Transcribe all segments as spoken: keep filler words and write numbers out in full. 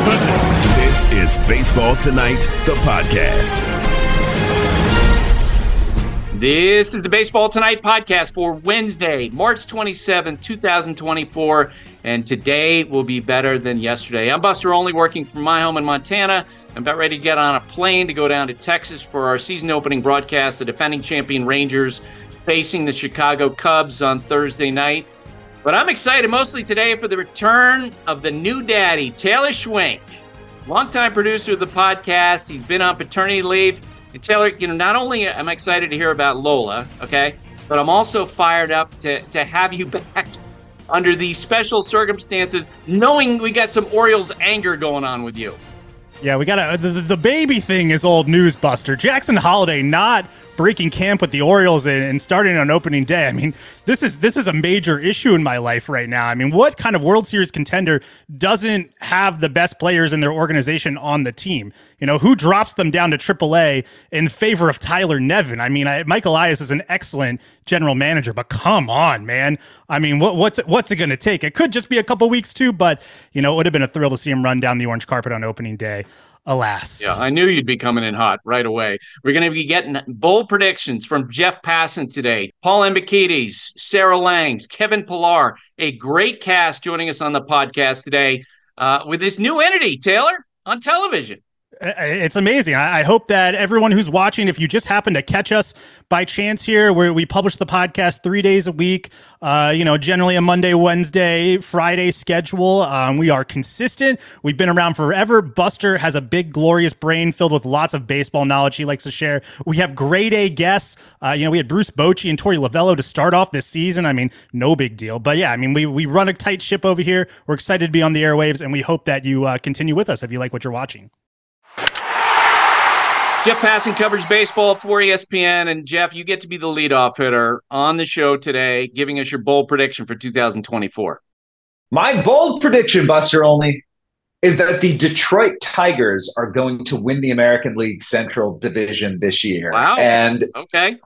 This is Baseball Tonight, the podcast. This is the Baseball Tonight podcast for Wednesday, March twenty-seventh, twenty twenty-four, and today will be better than yesterday. I'm Buster Olney, working from my home in Montana. I'm about ready to get on a plane to go down to Texas for our season opening broadcast, the defending champion Rangers facing the Chicago Cubs on Thursday night. But I'm excited mostly today for the return of the new daddy, Taylor Schwenk, longtime producer of the podcast. He's been on paternity leave. And Taylor, you know, not only am I excited to hear about Lola, okay, but I'm also fired up to, to have you back under these special circumstances, knowing we got some Orioles anger going on with you. Yeah, we got the, the baby thing is old news, Buster. Jackson Holliday not breaking camp with the Orioles and, and starting on opening day. I mean, this is this is a major issue in my life right now. I mean, what kind of World Series contender doesn't have the best players in their organization on the team? You know, who drops them down to triple A in favor of Tyler Nevin? I mean, I, Mike Elias is an excellent general manager, but come on, man. I mean, what, what's it, what's it going to take? It could just be a couple weeks too, but, you know, it would have been a thrill to see him run down the orange carpet on opening day. Alas. Yeah, I knew you'd be coming in hot right away. We're going to be getting bold predictions from Jeff Passan today, Paul Embikides, Sarah Langs, Kevin Pillar, a great cast joining us on the podcast today uh, with this new entity, Taylor, on television. It's amazing. I hope that everyone who's watching, if you just happen to catch us by chance here, where we publish the podcast three days a week, uh, you know, generally a Monday, Wednesday, Friday schedule. Um, we are consistent. We've been around forever. Buster has a big, glorious brain filled with lots of baseball knowledge he likes to share. We have grade A guests. Uh, you know, we had Bruce Bochy and Torey Lovello to start off this season. I mean, no big deal. But yeah, I mean, we, we run a tight ship over here. We're excited to be on the airwaves, and we hope that you uh, continue with us if you like what you're watching. Jeff Passan covers baseball for E S P N, and Jeff, you get to be the leadoff hitter on the show today, giving us your bold prediction for two thousand twenty-four. My bold prediction, Buster Olney, is that the Detroit Tigers are going to win the American League Central Division this year. Wow. And okay.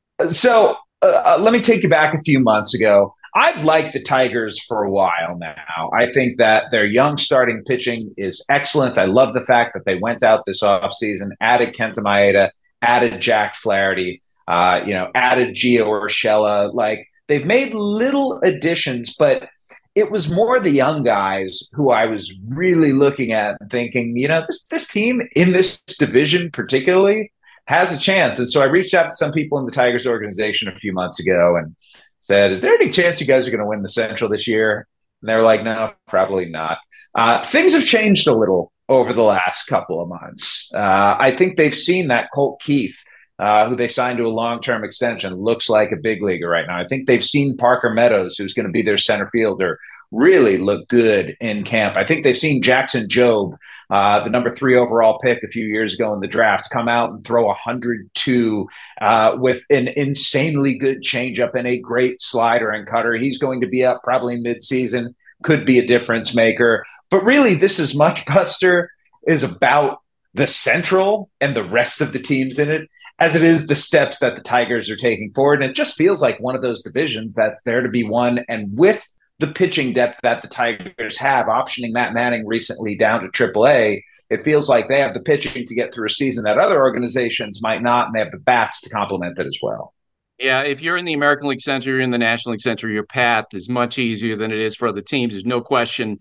So uh, let me take you back a few months ago. I've liked the Tigers for a while now. I think that their young starting pitching is excellent. I love the fact that they went out this offseason, added Kenta Maeda, added Jack Flaherty, uh, you know, added Gio Urshela. Like, they've made little additions, but it was more the young guys who I was really looking at and thinking, you know, this, this team in this division particularly has a chance. And so I reached out to some people in the Tigers organization a few months ago and said, is there any chance you guys are going to win the Central this year? And they were like, no, probably not. Uh, things have changed a little over the last couple of months. Uh, I think they've seen that Colt Keith, uh, who they signed to a long-term extension, looks like a big leaguer right now. I think they've seen Parker Meadows, who's going to be their center fielder, really look good in camp. I think they've seen Jackson Jobe, uh, the number three overall pick a few years ago in the draft, come out and throw one hundred two uh, with an insanely good changeup and a great slider and cutter. He's going to be up probably midseason, could be a difference maker. But really, this is much, Buster, is about the Central and the rest of the teams in it, as it is the steps that the Tigers are taking forward. And it just feels like one of those divisions that's there to be won. And with the pitching depth that the Tigers have, optioning Matt Manning recently down to triple A, it feels like they have the pitching to get through a season that other organizations might not, and they have the bats to complement it as well. Yeah, if you're in the American League Central, you're in the National League Central, your path is much easier than it is for other teams. There's no question.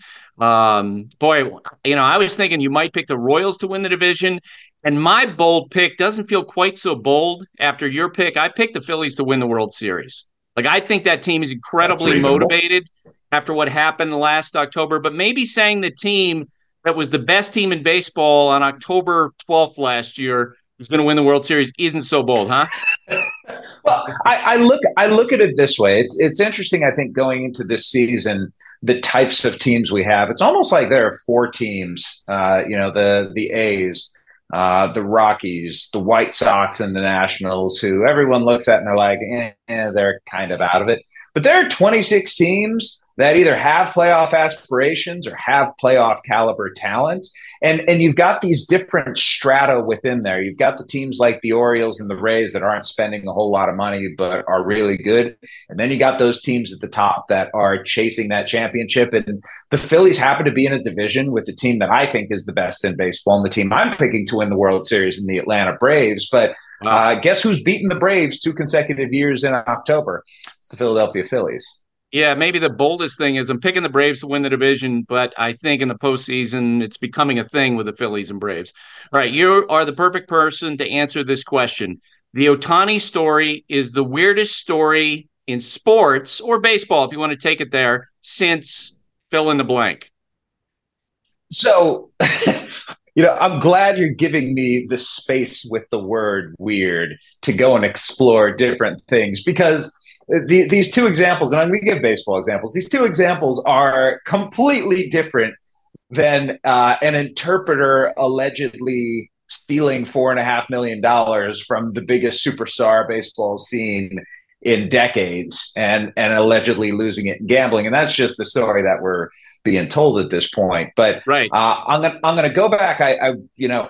Um, boy, you know, I was thinking you might pick the Royals to win the division, and my bold pick doesn't feel quite so bold after your pick. I picked the Phillies to win the World Series. Like, I think that team is incredibly motivated after what happened last October, but maybe saying the team that was the best team in baseball on October twelfth last year is going to win the World Series isn't so bold, huh? Well, I, I look I look at it this way. It's it's interesting, I think, going into this season, the types of teams we have. It's almost like there are four teams, uh, you know, the the A's, uh, the Rockies, the White Sox, and the Nationals, who everyone looks at and they're like, eh, eh, they're kind of out of it. But there are twenty-six teams that either have playoff aspirations or have playoff caliber talent. And, and you've got these different strata within there. You've got the teams like the Orioles and the Rays that aren't spending a whole lot of money, but are really good. And then you got those teams at the top that are chasing that championship. And the Phillies happen to be in a division with the team that I think is the best in baseball, and the team I'm picking to win the World Series in the Atlanta Braves. But uh, guess who's beaten the Braves two consecutive years in October? It's the Philadelphia Phillies. Yeah, maybe the boldest thing is I'm picking the Braves to win the division, but I think in the postseason it's becoming a thing with the Phillies and Braves. All right, you are the perfect person to answer this question. The Ohtani story is the weirdest story in sports or baseball, if you want to take it there, since fill in the blank. So, you know, I'm glad you're giving me the space with the word weird to go and explore different things, because The, these two examples, and I'm going to give baseball examples, these two examples are completely different than uh, an interpreter allegedly stealing four and a half million dollars from the biggest superstar baseball scene in decades and, and allegedly losing it in gambling. And that's just the story that we're being told at this point. But right. uh, I'm going I'm going to go back. I, I, you know,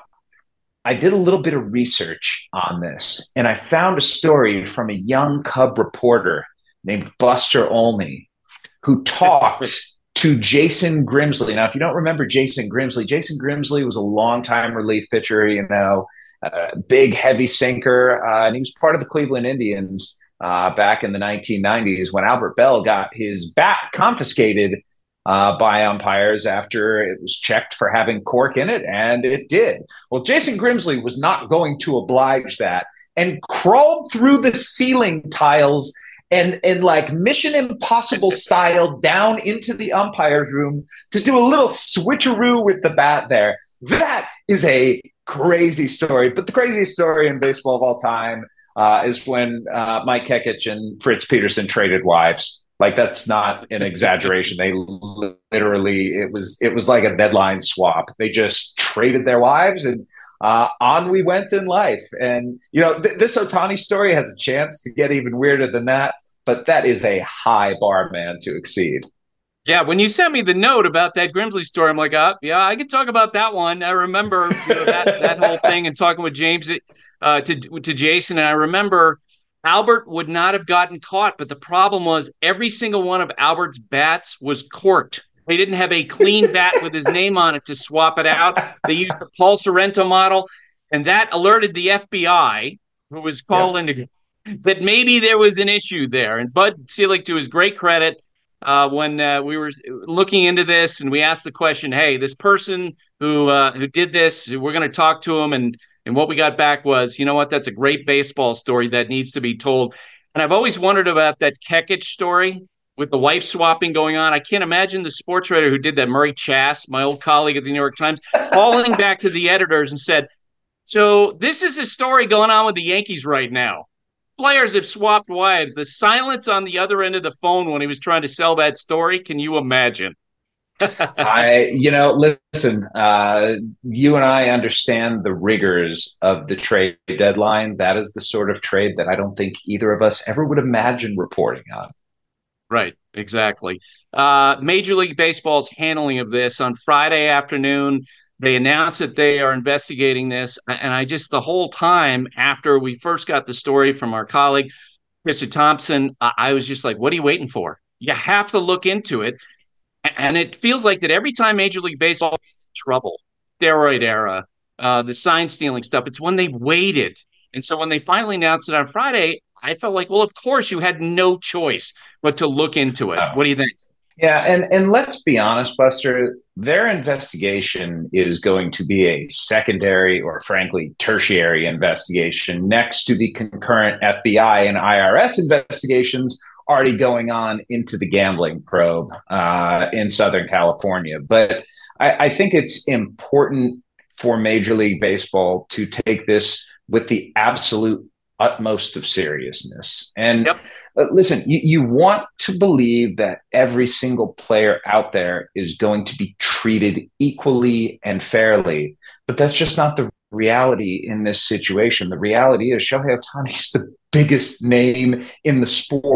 I did a little bit of research on this, and I found a story from a young Cub reporter named Buster Olney, who talked to Jason Grimsley. Now, if you don't remember Jason Grimsley, Jason Grimsley was a longtime relief pitcher, you know, a big, heavy sinker, uh, and he was part of the Cleveland Indians uh, back in the nineteen nineties when Albert Bell got his bat confiscated Uh, by umpires after it was checked for having cork in it, and it did. Well, Jason Grimsley was not going to oblige that and crawled through the ceiling tiles and, and like Mission Impossible style down into the umpire's room to do a little switcheroo with the bat there. That is a crazy story. But the craziest story in baseball of all time uh, is when uh, Mike Kekich and Fritz Peterson traded wives. Like, that's not an exaggeration. They literally, it was it was like a deadline swap. They just traded their wives, and uh, on we went in life. And, you know, th- this Ohtani story has a chance to get even weirder than that, but that is a high bar, man, to exceed. Yeah, when you sent me the note about that Grimsley story, I'm like, oh, yeah, I could talk about that one. I remember you know, that, that whole thing and talking with James, uh, to, to Jason, and I remember Albert would not have gotten caught, but the problem was every single one of Albert's bats was corked. They didn't have a clean bat with his name on it to swap it out. They used the Paul Sorrento model, and that alerted the F B I, who was called yeah. into that maybe there was an issue there. And Bud Selig, to his great credit, uh, when uh, we were looking into this and we asked the question, hey, this person who uh, who did this, we're going to talk to him, and And what we got back was, you know what, that's a great baseball story that needs to be told. And I've always wondered about that Kekich story with the wife swapping going on. I can't imagine the sports writer who did that, Murray Chass, my old colleague at the New York Times, calling back to the editors and said, so this is a story going on with the Yankees right now. Players have swapped wives. The silence on the other end of the phone when he was trying to sell that story, can you imagine? I, you know, listen, uh, you and I understand the rigors of the trade deadline. That is the sort of trade that I don't think either of us ever would imagine reporting on. Right, exactly. Uh, Major League Baseball's handling of this on Friday afternoon, they announced that they are investigating this. And I just, the whole time after we first got the story from our colleague, Mister Thompson, I was just like, what are you waiting for? You have to look into it. And it feels like that every time Major League Baseball is in trouble, steroid era, uh, the sign stealing stuff, it's when they've waited. And so when they finally announced it on Friday, I felt like, well, of course you had no choice but to look into it. What do you think? Yeah, and, and let's be honest, Buster, their investigation is going to be a secondary or, frankly, tertiary investigation next to the concurrent F B I and I R S investigations already going on into the gambling probe uh, in Southern California. But I, I think it's important for Major League Baseball to take this with the absolute utmost of seriousness. And yep. uh, listen, you, you want to believe that every single player out there is going to be treated equally and fairly, but that's just not the reality in this situation. The reality is Shohei Ohtani is the biggest name in the sport.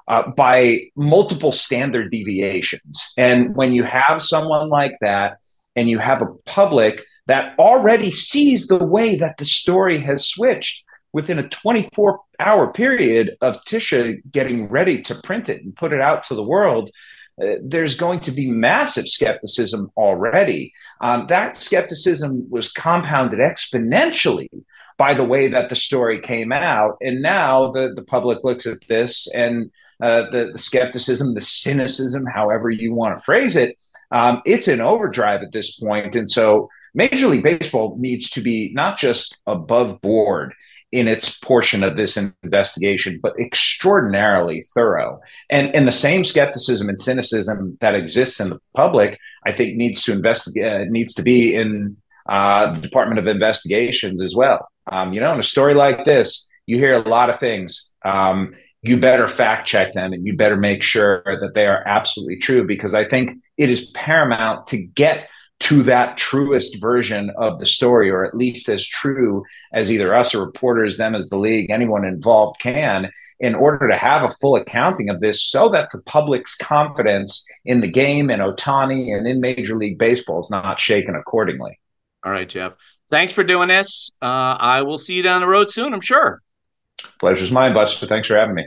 uh, by multiple standard deviations. And when you have someone like that, and you have a public that already sees the way that the story has switched within a twenty-four hour period of Tisha getting ready to print it and put it out to the world, uh, there's going to be massive skepticism already. Um, that skepticism was compounded exponentially by the way that the story came out. And now the, the public looks at this and uh, the, the skepticism, the cynicism, however you want to phrase it, um, it's in overdrive at this point. And so Major League Baseball needs to be not just above board in its portion of this investigation, but extraordinarily thorough. And, and the same skepticism and cynicism that exists in the public, I think needs to investigate, uh, needs to be in uh, the Department of Investigations as well. Um, you know, in a story like this, you hear a lot of things. Um, you better fact check them and you better make sure that they are absolutely true, because I think it is paramount to get to that truest version of the story, or at least as true as either us or reporters, them as the league, anyone involved can, in order to have a full accounting of this so that the public's confidence in the game and Ohtani and in Major League Baseball is not shaken accordingly. All right, Jeff. Thanks for doing this. Uh, I will see you down the road soon, I'm sure. Pleasure's mine, Buster. Thanks for having me.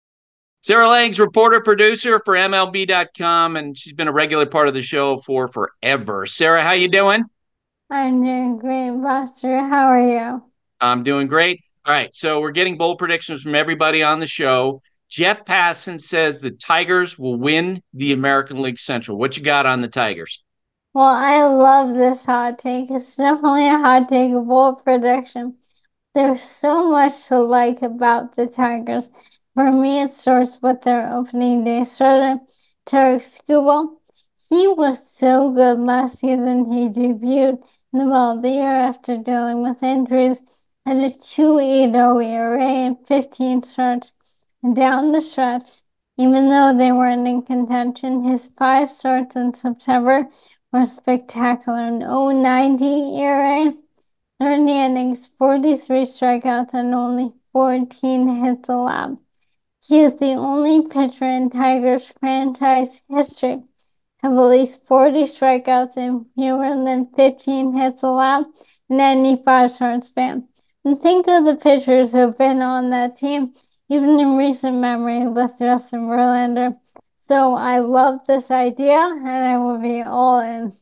Sarah Langs, reporter, producer for M L B dot com, and she's been a regular part of the show for forever. Sarah, how you doing? I'm doing great, Buster. How are you? I'm doing great. All right, so we're getting bold predictions from everybody on the show. Jeff Passan says the Tigers will win the American League Central. What you got on the Tigers? Well, I love this hot take. It's definitely a hot take, a bold prediction. There's so much to like about the Tigers. For me, it starts with their opening day starter, Tarik Skubal. He was so good last season. He debuted in the middle of the year after dealing with injuries, and a two point eight oh E R A and fifteen starts down the stretch. Even though they weren't in contention, his five starts in September were spectacular. An oh point nine oh E R A, thirty innings, forty-three strikeouts, and only fourteen hits allowed. He is the only pitcher in Tigers franchise history to have at least forty strikeouts and fewer than fifteen hits allowed in any five-star span. And think of the pitchers who've been on that team, even in recent memory, with Justin Verlander. So I love this idea, and I will be all in.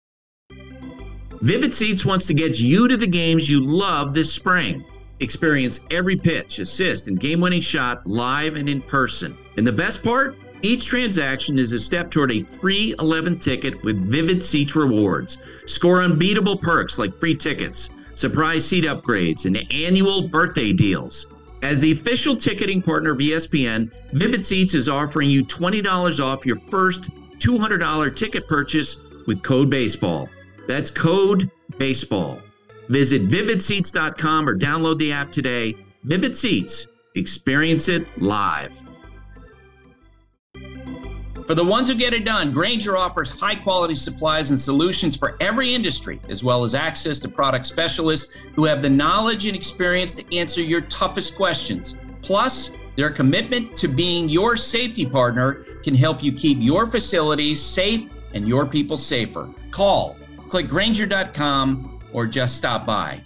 Vivid Seats wants to get you to the games you love this spring. Experience every pitch, assist, and game-winning shot live and in person. And the best part? Each transaction is a step toward a free eleven ticket with Vivid Seats rewards. Score unbeatable perks like free tickets, surprise seat upgrades, and annual birthday deals. As the official ticketing partner of E S P N, Vivid Seats is offering you twenty dollars off your first two hundred dollars ticket purchase with code BASEBALL. That's code BASEBALL. Visit vivid seats dot com or download the app today. Vivid Seats. Experience it live. For the ones who get it done, Grainger offers high-quality supplies and solutions for every industry, as well as access to product specialists who have the knowledge and experience to answer your toughest questions. Plus, their commitment to being your safety partner can help you keep your facilities safe and your people safer. Call, click Grainger dot com, or just stop by.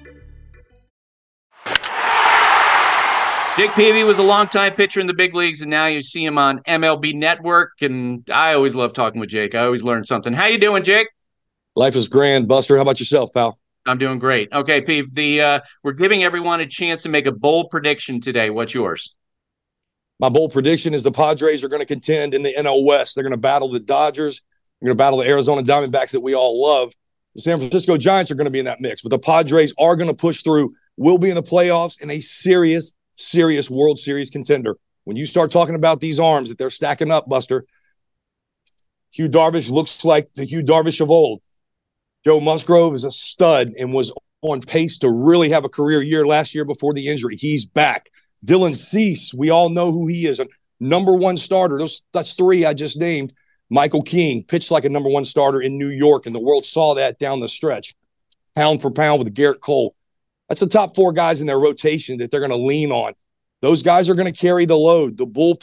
Jake Peavy was a longtime pitcher in the big leagues, and now you see him on M L B Network, and I always love talking with Jake. I always learn something. How you doing, Jake? Life is grand, Buster. How about yourself, pal? I'm doing great. Okay, Peave, the uh, we're giving everyone a chance to make a bold prediction today. What's yours? My bold prediction is the Padres are going to contend in the N L West. They're going to battle the Dodgers. They're going to battle the Arizona Diamondbacks that we all love. The San Francisco Giants are going to be in that mix, but the Padres are going to push through, will be in the playoffs, and a serious, serious World Series contender. When you start talking about these arms that they're stacking up, Buster, Hugh Darvish looks like the Hugh Darvish of old. Joe Musgrove is a stud and was on pace to really have a career year last year before the injury. He's back. Dylan Cease, we all know who he is, a number one starter. Those, that's three I just named. Michael King pitched like a number one starter in New York, and the world saw that down the stretch. Pound for pound with Garrett Cole. That's the top four guys in their rotation that they're going to lean on. Those guys are going to carry the load. The bullpen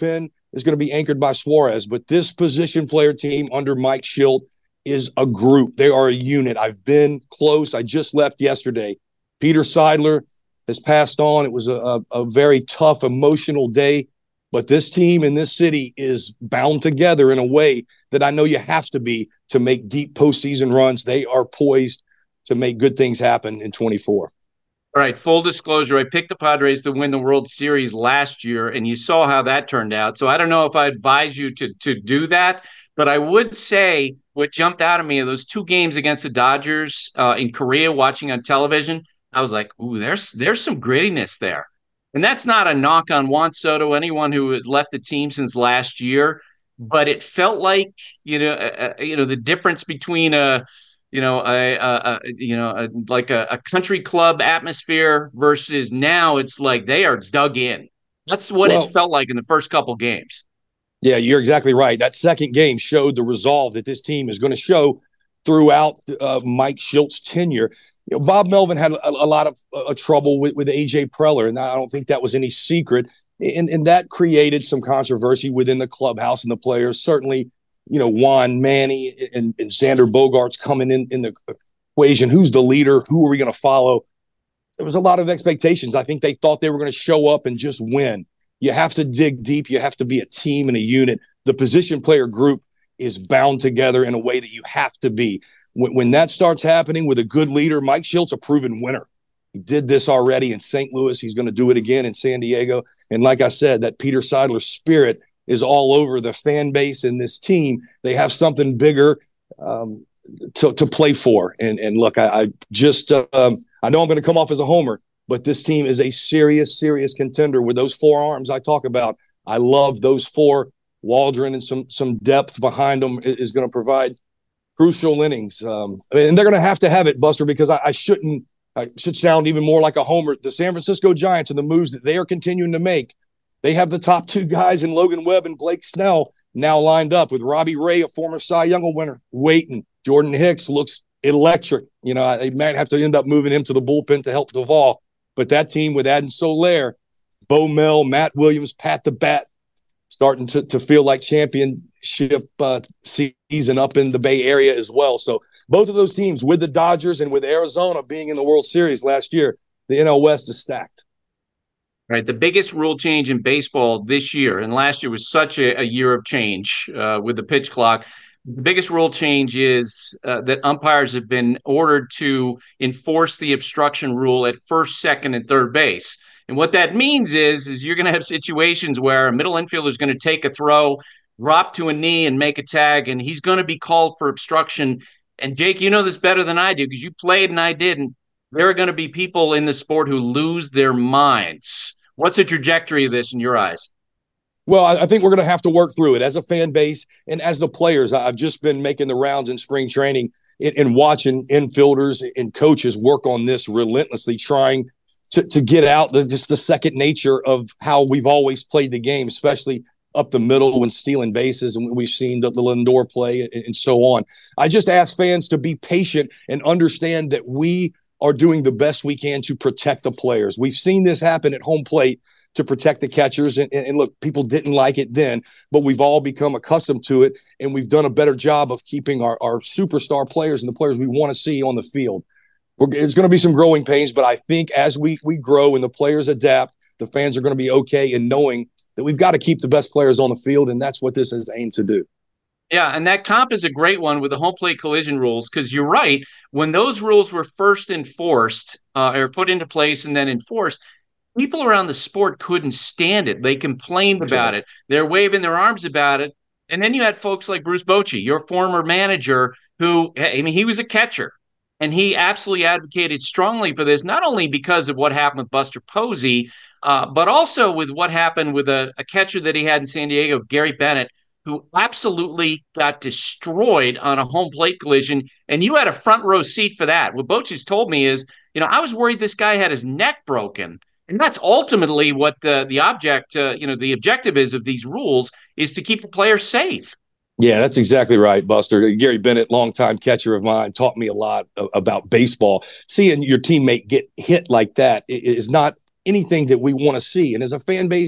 is going to be anchored by Suarez. But this position player team under Mike Shildt is a group. They are a unit. I've been close. I just left yesterday. Peter Seidler has passed on. It was a, a, a very tough, emotional day. But this team in this city is bound together in a way that I know you have to be to make deep postseason runs. They are poised to make good things happen in twenty-four. All right, full disclosure, I picked the Padres to win the World Series last year, and you saw how that turned out. So I don't know if I advise you to, to do that, but I would say what jumped out at me are those two games against the Dodgers uh, in Korea watching on television. I was like, ooh, there's there's some grittiness there. And that's not a knock on Juan Soto, anyone who has left the team since last year, but it felt like, you know, uh, you know, the difference between a, you know, a, a, a you know, a, like a, a country club atmosphere versus now it's like they are dug in. That's what well, it felt like in the first couple games. Yeah, you're exactly right. That second game showed the resolve that this team is going to show throughout uh, Mike Shildt's tenure. You know, Bob Melvin had a, a lot of uh, trouble with, with A J Preller, and I don't think that was any secret. And, and that created some controversy within the clubhouse and the players. Certainly, you know, Juan, Manny, and, and Xander Bogaerts coming in, in the equation. Who's the leader? Who are we going to follow? There was a lot of expectations. I think they thought they were going to show up and just win. You have to dig deep. You have to be a team and a unit. The position player group is bound together in a way that you have to be. When, when that starts happening with a good leader, Mike Shildt's a proven winner. He did this already in Saint Louis. He's going to do it again in San Diego. And like I said, that Peter Seidler spirit is all over the fan base and this team. They have something bigger um, to, to play for. And, and look, I, I just uh, um, I know I'm going to come off as a homer, but this team is a serious, serious contender with those four arms I talk about. I love those four. Waldron and some some depth behind them is going to provide crucial innings. Um, and they're going to have to have it, Buster, because I, I shouldn't I should sound even more like a homer. The San Francisco Giants and the moves that they are continuing to make, they have the top two guys in Logan Webb and Blake Snell now lined up with Robbie Ray, a former Cy Young winner, waiting. Jordan Hicks looks electric. You know, they might have to end up moving him to the bullpen to help Duvall. But that team with Adam Soler, Bo Mel, Matt Williams, Pat the Bat, starting to, to feel like championship uh, season up in the Bay Area as well. So both of those teams with the Dodgers and with Arizona being in the World Series last year, the N L West is stacked. Right. The biggest rule change in baseball this year, and last year was such a, a year of change uh, with the pitch clock. The biggest rule change is uh, that umpires have been ordered to enforce the obstruction rule at first, second, and third base. And what that means is, is you're going to have situations where a middle infielder is going to take a throw, drop to a knee, and make a tag, and he's going to be called for obstruction. And Jake, you know this better than I do because you played and I didn't. There are going to be people in the sport who lose their minds. What's the trajectory of this in your eyes? Well, I think we're going to have to work through it as a fan base and as the players. I've just been making the rounds in spring training and, and watching infielders and coaches work on this relentlessly, trying to, to get out the, just the second nature of how we've always played the game, especially up the middle when stealing bases, and we've seen the, the Lindor play and, and so on. I just ask fans to be patient and understand that we are doing the best we can to protect the players. We've seen this happen at home plate to protect the catchers. And, and, and look, people didn't like it then, but we've all become accustomed to it, and we've done a better job of keeping our, our superstar players and the players we want to see on the field. We're, it's going to be some growing pains, but I think as we we grow and the players adapt, the fans are going to be okay in knowing that we've got to keep the best players on the field, and that's what this is aimed to do. Yeah, and that comp is a great one with the home plate collision rules, because you're right. When those rules were first enforced uh, or put into place and then enforced, people around the sport couldn't stand it. They complained about it. They're waving their arms about it. And then you had folks like Bruce Bochy, your former manager, who, I mean, he was a catcher. And he absolutely advocated strongly for this, not only because of what happened with Buster Posey, uh, but also with what happened with a, a catcher that he had in San Diego, Gary Bennett, who absolutely got destroyed on a home plate collision. And you had a front row seat for that. What Bochy's told me is, you know, I was worried this guy had his neck broken. And that's ultimately what the, the object, uh, you know, the objective is of these rules, is to keep the players safe. Yeah, that's exactly right, Buster. Gary Bennett, longtime catcher of mine, taught me a lot about baseball. Seeing your teammate get hit like that is not anything that we want to see. And as a fan base,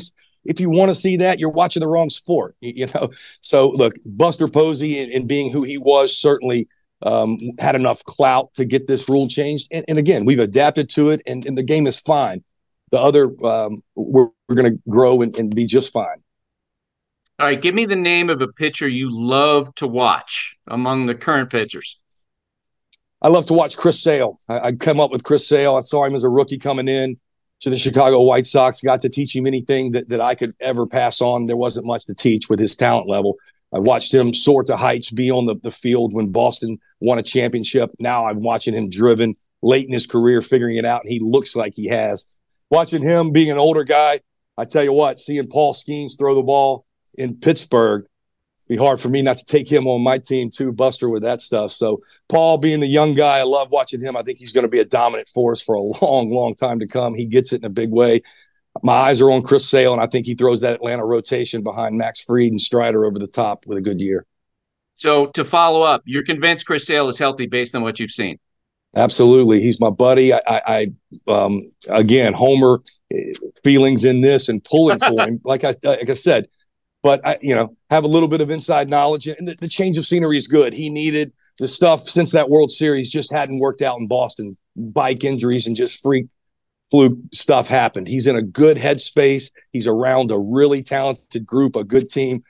If you want to see that, you're watching the wrong sport, you, you know? So look, Buster Posey and, and being who he was certainly um, had enough clout to get this rule changed. And, and again, we've adapted to it, and, and the game is fine. The other, um, we're, we're going to grow and, and be just fine. All right, give me the name of a pitcher you love to watch among the current pitchers. I love to watch Chris Sale. I, I come up with Chris Sale. I saw him as a rookie coming in to the Chicago White Sox. Got to teach him anything that, that I could ever pass on. There wasn't much to teach with his talent level. I watched him soar to heights, be on the, the field when Boston won a championship. Now I'm watching him driven late in his career, figuring it out, and he looks like he has. Watching him being an older guy, I tell you what, seeing Paul Skeens throw the ball in Pittsburgh, be hard for me not to take him on my team too, Buster, with that stuff. So Paul being the young guy, I love watching him. I think he's going to be a dominant force for a long, long time to come. He gets it in a big way. My eyes are on Chris Sale, and I think he throws that Atlanta rotation behind Max Fried and Strider over the top with a good year. So to follow up, you're convinced Chris Sale is healthy based on what you've seen? Absolutely. He's my buddy. I, I, I um, again, Homer feelings in this and pulling for him. Like I, like I said, but I, you know, have a little bit of inside knowledge, and the, the change of scenery is good. He needed the stuff since that World Series just hadn't worked out in Boston. Bike injuries and just freak fluke stuff happened. He's in a good headspace. He's around a really talented group, a good team.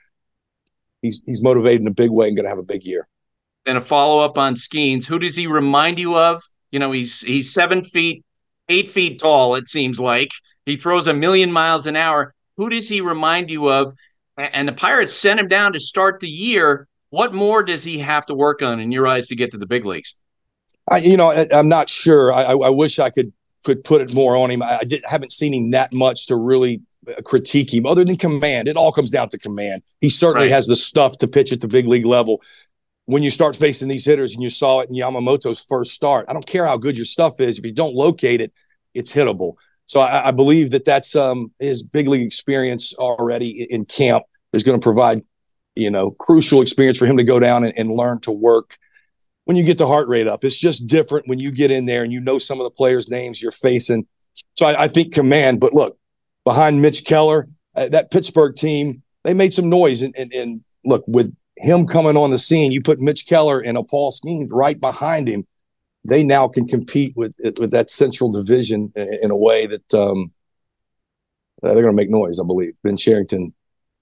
He's he's motivated in a big way and going to have a big year. And a follow up on Skeens. Who does he remind you of? You know, he's he's seven feet, eight feet tall. It seems like he throws a million miles an hour. Who does he remind you of? And the Pirates sent him down to start the year. What more does he have to work on in your eyes to get to the big leagues? I, you know, I, I'm not sure. I, I wish I could could put it more on him. I, I did, haven't seen him that much to really critique him, other than command. It all comes down to command. He certainly Right. has the stuff to pitch at the big league level. When you start facing these hitters, and you saw it in Yamamoto's first start, I don't care how good your stuff is. If you don't locate it, it's hittable. So I, I believe that that's um, his big league experience already in camp is going to provide, you know, crucial experience for him to go down and, and learn to work. When you get the heart rate up, it's just different when you get in there and you know some of the players' names you're facing. So I, I think command. But look, behind Mitch Keller, uh, that Pittsburgh team, they made some noise. And, and, and look, with him coming on the scene, you put Mitch Keller and a Paul Skeens right behind him. They now can compete with with that Central Division in, in a way that um, they're going to make noise, I believe. Ben Cherington.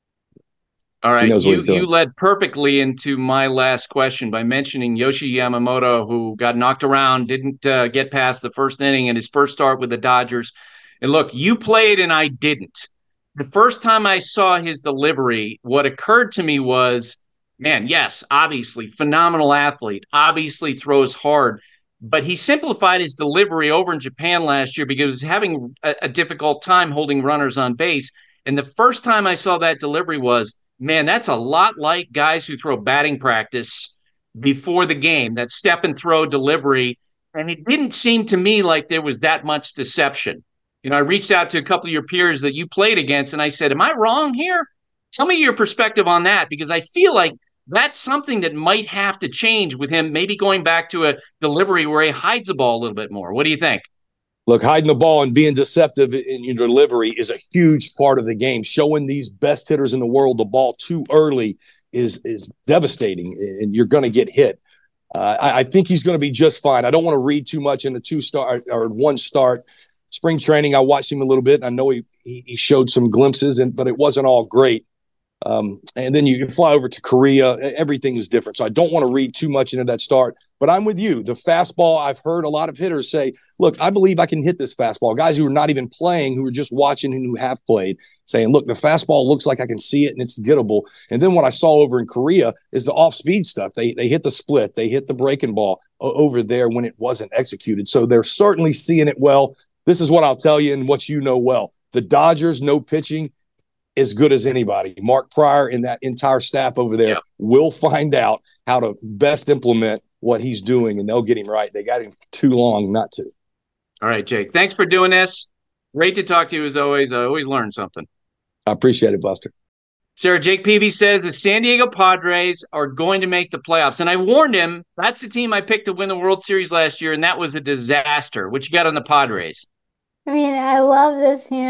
All right, knows what you, he's doing. you led perfectly into my last question by mentioning Yoshi Yamamoto, who got knocked around, didn't uh, get past the first inning in his first start with the Dodgers. And look, you played and I didn't. The first time I saw his delivery, what occurred to me was, man, yes, obviously, phenomenal athlete, obviously throws hard, but he simplified his delivery over in Japan last year because he was having a, a difficult time holding runners on base. And the first time I saw that delivery was, man, that's a lot like guys who throw batting practice before the game, that step and throw delivery. And it didn't seem to me like there was that much deception. You know, I reached out to a couple of your peers that you played against, and I said, am I wrong here? Tell me your perspective on that, because I feel like that's something that might have to change with him, maybe going back to a delivery where he hides the ball a little bit more. What do you think? Look, hiding the ball and being deceptive in your delivery is a huge part of the game. Showing these best hitters in the world the ball too early is is devastating, and you're going to get hit. Uh, I, I think he's going to be just fine. I don't want to read too much into two start or one start. Spring training, I watched him a little bit. I know he he, he showed some glimpses, and but it wasn't all great. Um, and then you can fly over to Korea. Everything is different. So I don't want to read too much into that start, but I'm with you. The fastball, I've heard a lot of hitters say, look, I believe I can hit this fastball. Guys who are not even playing, who are just watching and who have played, saying, look, the fastball looks like I can see it and it's gettable. And then what I saw over in Korea is the off-speed stuff. They they hit the split. They hit the breaking ball over there when it wasn't executed. So they're certainly seeing it well. This is what I'll tell you and what you know well. The Dodgers, no pitching, as good as anybody. Mark Pryor and that entire staff over there yeah. will find out how to best implement what he's doing, and they'll get him right. They got him too long not to. All right, Jake. Thanks for doing this. Great to talk to you as always. I always learn something. I appreciate it, Buster. Sarah, Jake Peavy says the San Diego Padres are going to make the playoffs. And I warned him, that's the team I picked to win the World Series last year, and that was a disaster. What you got on the Padres? I mean, I love this, you know,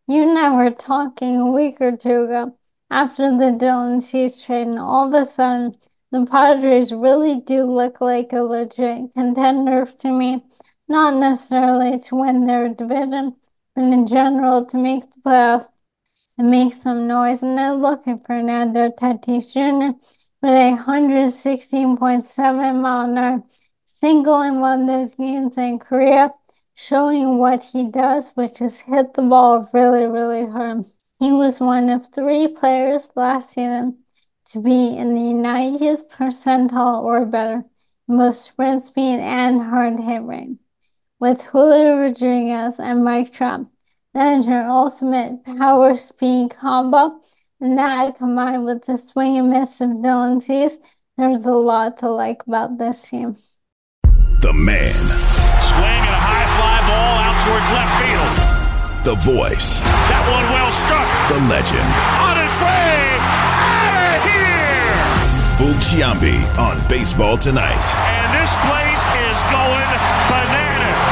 You and I were talking a week or two ago after the Dylan Cease trade, and all of a sudden, the Padres really do look like a legit contender to me. Not necessarily to win their division, but in general to make the playoffs and make some noise. And then look at Fernando Tatis Junior with a one hundred sixteen point seven mile an hour single in one of those games in Korea, showing what he does, which is hit the ball really, really hard. He was one of three players last season to be in the ninetieth percentile or better, most sprint speed and hard hit rate. With Julio Rodriguez and Mike Trout, that is your ultimate power speed combo, and that combined with the swing and miss of Dylan Cease, there's a lot to like about this team. The man. Swing and a high fly ball out towards left field. The voice. That one well struck. The legend. On its way. Out of here. Boog Sciambi on Baseball Tonight. And this place is going bananas.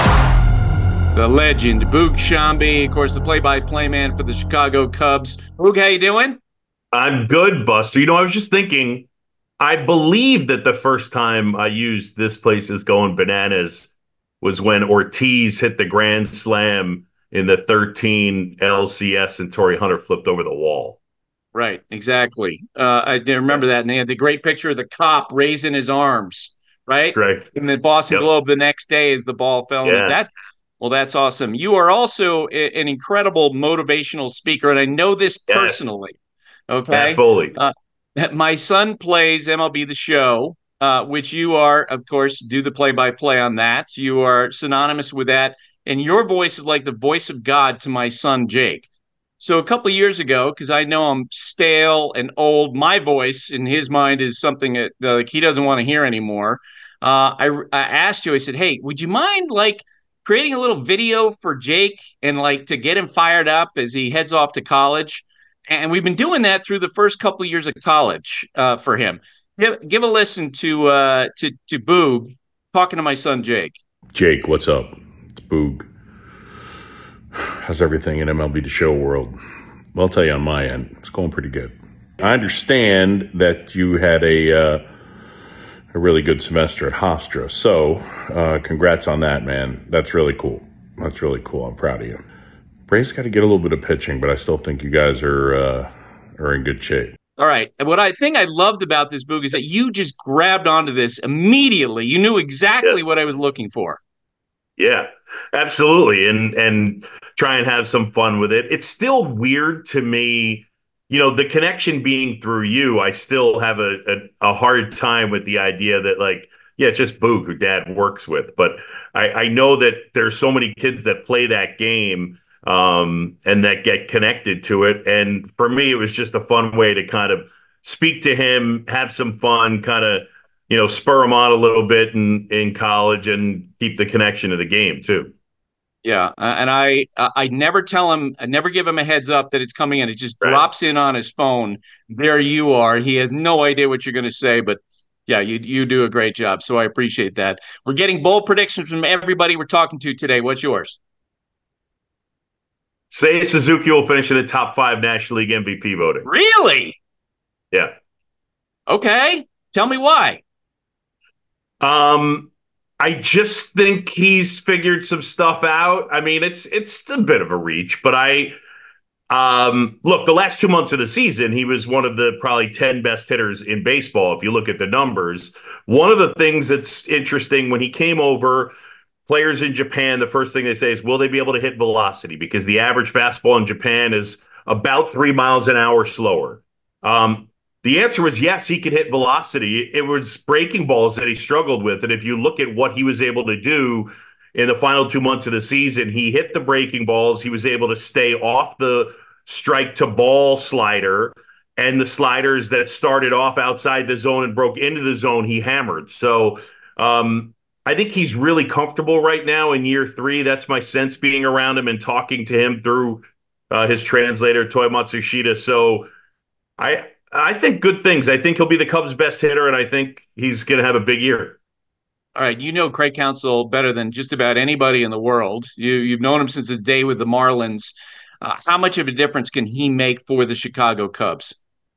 The legend, Boog Sciambi, of course, the play-by-play man for the Chicago Cubs. Boog, how you doing? I'm good, Buster. You know, I was just thinking, I believe that the first time I used "This Place Is Going Bananas" was when Ortiz hit the grand slam in the thirteen L C S and Torrey Hunter flipped over the wall. Right, exactly. Uh, I remember that. And they had the great picture of the cop raising his arms, right? Right. In the Boston Yep. Globe the next day as the ball fell. Yeah. That, well, that's awesome. You are also a, an incredible motivational speaker, and I know this Yes. personally. Okay. Matt Foley. Uh, my son plays M L B The Show, uh, which you are, of course, do the play-by-play on that. You are synonymous with that. And your voice is like the voice of God to my son, Jake. So a couple of years ago, because I know I'm stale and old, my voice in his mind is something that uh, like he doesn't want to hear anymore. Uh, I, I asked you, I said, hey, would you mind like creating a little video for Jake and like to get him fired up as he heads off to college? And we've been doing that through the first couple of years of college uh, for him. Give, give a listen to uh, to to Boog talking to my son Jake. Jake, what's up? It's Boog. How's everything in M L B The Show world? Well, I'll tell you on my end, it's going pretty good. I understand that you had a uh, a really good semester at Hofstra, so uh, congrats on that, man. That's really cool. That's really cool. I'm proud of you. Braves got to get a little bit of pitching, but I still think you guys are uh, are in good shape. All right. And what I think I loved about this, Boog, is that you just grabbed onto this immediately. You knew exactly Yes. what I was looking for. Yeah, absolutely. And and try and have some fun with it. It's still weird to me, you know, the connection being through you. I still have a, a, a hard time with the idea that, like, yeah, just Boog, who Dad works with. But I, I know that there's so many kids that play that game um, and that get connected to it. And for me, it was just a fun way to kind of speak to him, have some fun, kind of, you know, spur him on a little bit in, in college and keep the connection to the game too. Yeah. Uh, and I I never tell him, I never give him a heads up that it's coming in. It just Right. drops in on his phone. There you are. He has no idea what you're going to say, but yeah, you you do a great job. So I appreciate that. We're getting bold predictions from everybody we're talking to today. What's yours? Seiya Suzuki will finish in the top five National League M V P voting. Really? Yeah. Okay. Tell me why. Um, I just think he's figured some stuff out. I mean, it's it's a bit of a reach, but I um, look, the last two months of the season, he was one of the probably ten best hitters in baseball. If you look at the numbers, one of the things that's interesting when he came over, players in Japan, the first thing they say is, will they be able to hit velocity? Because the average fastball in Japan is about three miles an hour slower. Um, The answer was yes, he could hit velocity. It was breaking balls that he struggled with. And if you look at what he was able to do in the final two months of the season, he hit the breaking balls. He was able to stay off the strike to ball slider, and the sliders that started off outside the zone and broke into the zone, he hammered. So um, I think he's really comfortable right now in year three. That's my sense being around him and talking to him through uh, his translator, Toy Matsushita. So I... I think good things. I think he'll be the Cubs' best hitter, and I think he's going to have a big year. All right, you know Craig Counsell better than just about anybody in the world. You, you've known him since his day with the Marlins. Uh, how much of a difference can he make for the Chicago Cubs?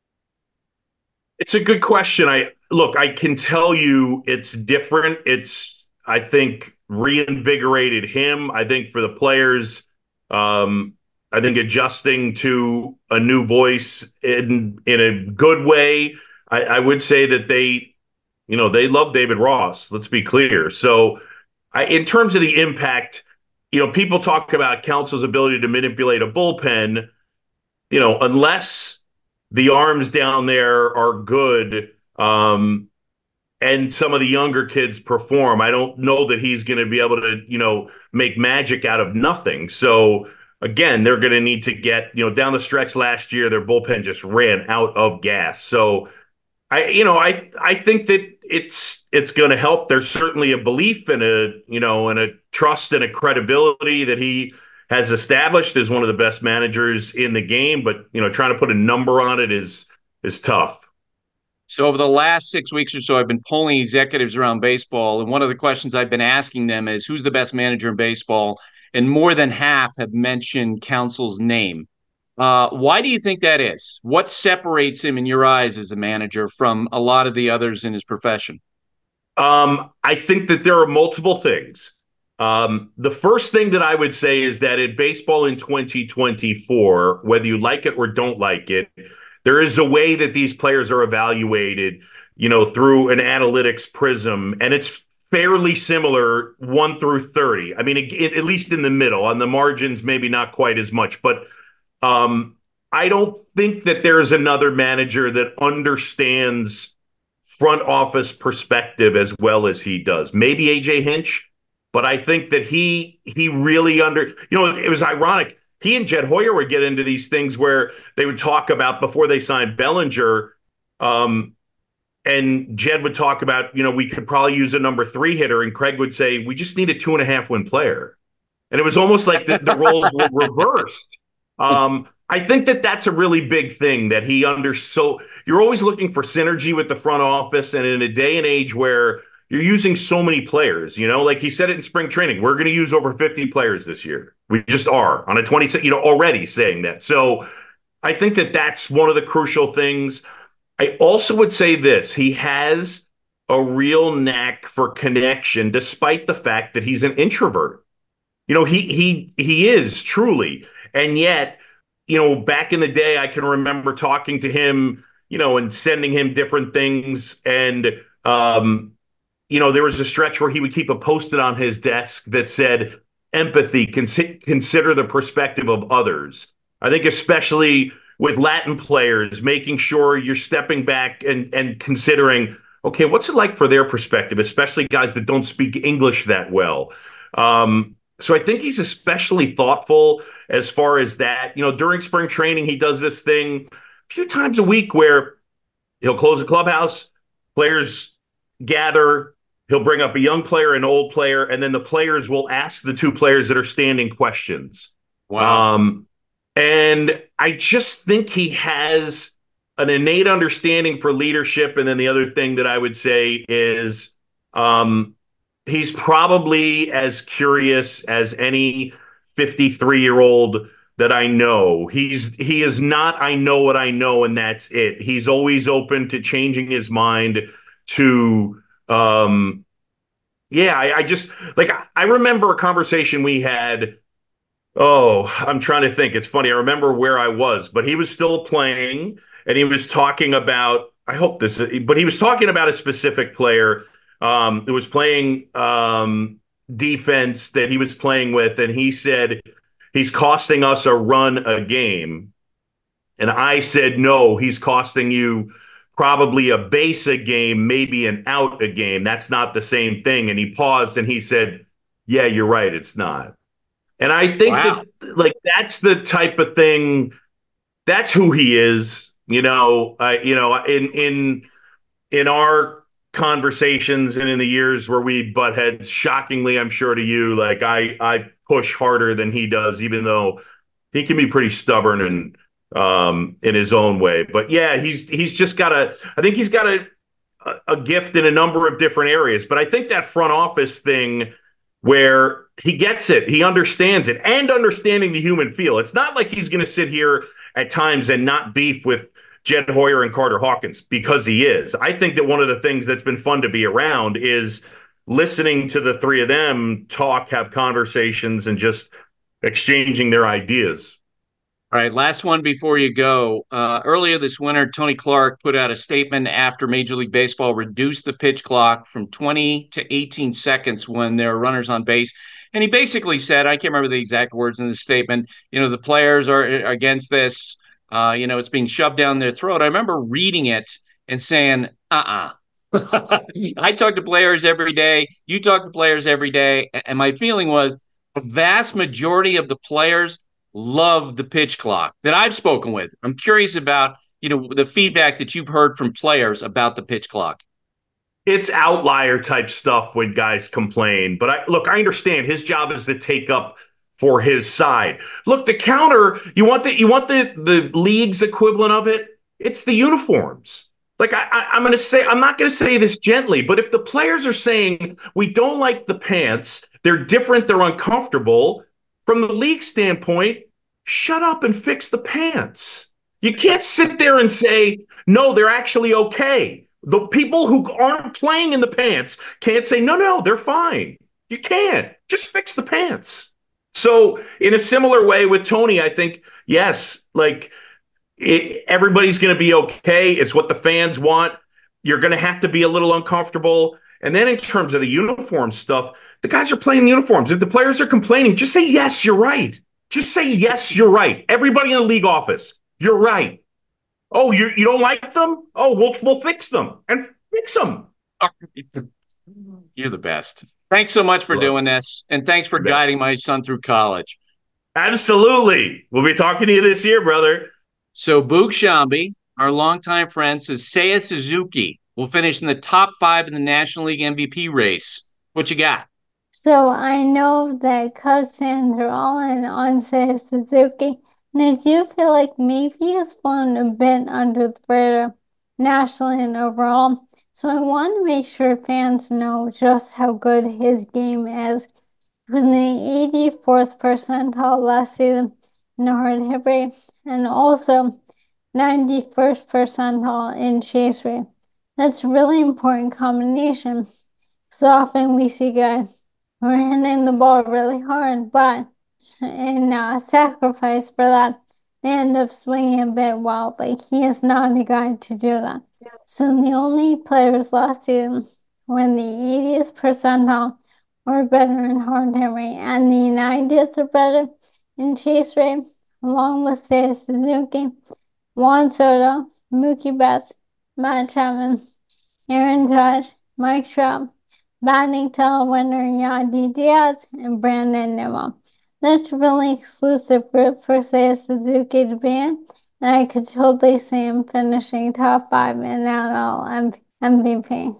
It's a good question. I look, I can tell you it's different. It's, I think, reinvigorated him. I think for the players, um, I think adjusting to a new voice in in a good way. I, I would say that they, you know, they love David Ross. Let's be clear. So, I, in terms of the impact, you know, people talk about Counsell's ability to manipulate a bullpen. You know, unless the arms down there are good, um, and some of the younger kids perform, I don't know that he's going to be able to, you know, make magic out of nothing. So again, they're going to need to get, you know, down the stretch last year, their bullpen just ran out of gas. So I, you know, I, I think that it's, it's going to help. There's certainly a belief and a, you know, and a trust and a credibility that he has established as one of the best managers in the game. But, you know, trying to put a number on it is, is tough. So over the last six weeks or so, I've been polling executives around baseball. And one of the questions I've been asking them is, who's the best manager in baseball? And more than half have mentioned Counsell's name. Uh, why do you think that is? What separates him in your eyes as a manager from a lot of the others in his profession? Um, I think that there are multiple things. Um, the first thing that I would say is that in baseball in twenty twenty-four, whether you like it or don't like it, there is a way that these players are evaluated, you know, through an analytics prism, and it's fairly similar one through thirty. I mean, it, it, at least in the middle. On the margins, maybe not quite as much, but um, I don't think that there is another manager that understands front office perspective as well as he does. Maybe A J Hinch, but I think that he he really under, you know, it was ironic. He and Jed Hoyer would get into these things where they would talk about before they signed Bellinger, um, and Jed would talk about, you know, we could probably use a number three hitter, and Craig would say, we just need a two and a half win player. And it was almost like the, the roles were reversed. Um, I think that that's a really big thing that he under. So you're always looking for synergy with the front office, and in a day and age where you're using so many players, you know, like he said it in spring training, we're going to use over fifty players this year. We just are on a twenty, you know, already saying that. So I think that that's one of the crucial things. I also would say this, he has a real knack for connection, despite the fact that he's an introvert. You know, he, he, he is truly. And yet, you know, back in the day, I can remember talking to him, you know, and sending him different things. And, um, you know, there was a stretch where he would keep a Post-it on his desk that said, empathy, cons- consider the perspective of others. I think especially with Latin players, making sure you're stepping back and, and considering, okay, what's it like for their perspective, especially guys that don't speak English that well. Um, so I think he's especially thoughtful as far as that. You know, during spring training, he does this thing a few times a week where he'll close a clubhouse, players gather, he'll bring up a young player, an old player, and then the players will ask the two players that are standing questions. Wow. Um, and I just think he has an innate understanding for leadership. And then the other thing that I would say is um, he's probably as curious as any fifty-three-year-old that I know. He's he is not, I know what I know, and that's it. He's always open to changing his mind to um, yeah, I, I just like I remember a conversation we had. Oh, I'm trying to think. It's funny. I remember where I was, but he was still playing, and he was talking about. I hope this, but he was talking about a specific player um, who was playing um, defense that he was playing with, and he said he's costing us a run a game, and I said no, he's costing you probably a base a game, maybe an out a game. That's not the same thing. And he paused and he said, yeah, you're right. It's not. And I think wow. that like, that's the type of thing, that's who he is, you know, uh, you know, in, in, in our conversations and in the years where we butt heads, shockingly, I'm sure to you, like I, I push harder than he does, even though he can be pretty stubborn and, um, in his own way. But yeah, he's, he's just got a, I think he's got a, a gift in a number of different areas, but I think that front office thing, where he gets it, he understands it, and understanding the human feel. It's not like he's going to sit here at times and not beef with Jed Hoyer and Carter Hawkins, because he is. I think that one of the things that's been fun to be around is listening to the three of them talk, have conversations, and just exchanging their ideas. All right, last one before you go. Uh, earlier this winter, Tony Clark put out a statement after Major League Baseball reduced the pitch clock from twenty to eighteen seconds when there are runners on base. And he basically said, I can't remember the exact words in the statement, you know, the players are against this. Uh, you know, it's being shoved down their throat. I remember reading it and saying, uh-uh. I talk to players every day. You talk to players every day. And my feeling was the vast majority of the players love the pitch clock that I've spoken with. I'm curious about, you know, the feedback that you've heard from players about the pitch clock. It's outlier type stuff when guys complain. But I look, I understand his job is to take up for his side. Look, the counter, you want the you want the the league's equivalent of it? It's the uniforms. Like I, I, I'm going to say, I'm not going to say this gently, but if the players are saying we don't like the pants, they're different, they're uncomfortable, from the league standpoint, shut up and fix the pants. You can't sit there and say, no, they're actually okay. The people who aren't playing in the pants can't say, no, no, they're fine. You can't. Just fix the pants. So in a similar way with Tony, I think, yes, like it, everybody's going to be okay. It's what the fans want. You're going to have to be a little uncomfortable. And then in terms of the uniform stuff, the guys are playing the uniforms. If the players are complaining, just say, yes, you're right. Just say, yes, you're right. Everybody in the league office, you're right. Oh, you you don't like them? Oh, we'll, we'll fix them. And fix them. You're the best. Thanks so much for Look, doing this. And thanks for guiding my son through college. Absolutely. We'll be talking to you this year, brother. So Boog Sciambi, our longtime friend, says Seiya Suzuki will finish in the top five in the National League M V P race. What you got? So I know that Cubs fans are all in on Seiya Suzuki, and I do feel like maybe he's flown a bit under the radar nationally and overall. So I want to make sure fans know just how good his game is. He was in the eighty-fourth percentile last season in the hard hit rate, and also ninety-first percentile in chase rate. That's a really important combination. So often we see guys who are hitting the ball really hard, but in uh, sacrifice for that, they end up swinging a bit wildly. He is not a guy to do that. So the only players last season were in the eightieth percentile or better in hard hit rate, and the ninetieth or better in chase rate, along with Seiya Suzuki, Juan Soto, Mookie Betts, Matt Chapman, Aaron Judge, Mike Trout, batting title winner Yandy Diaz, and Brandon Nimmo. That's really exclusive group for Seiya Suzuki to be in, and I could totally see him finishing top five in N L M V P.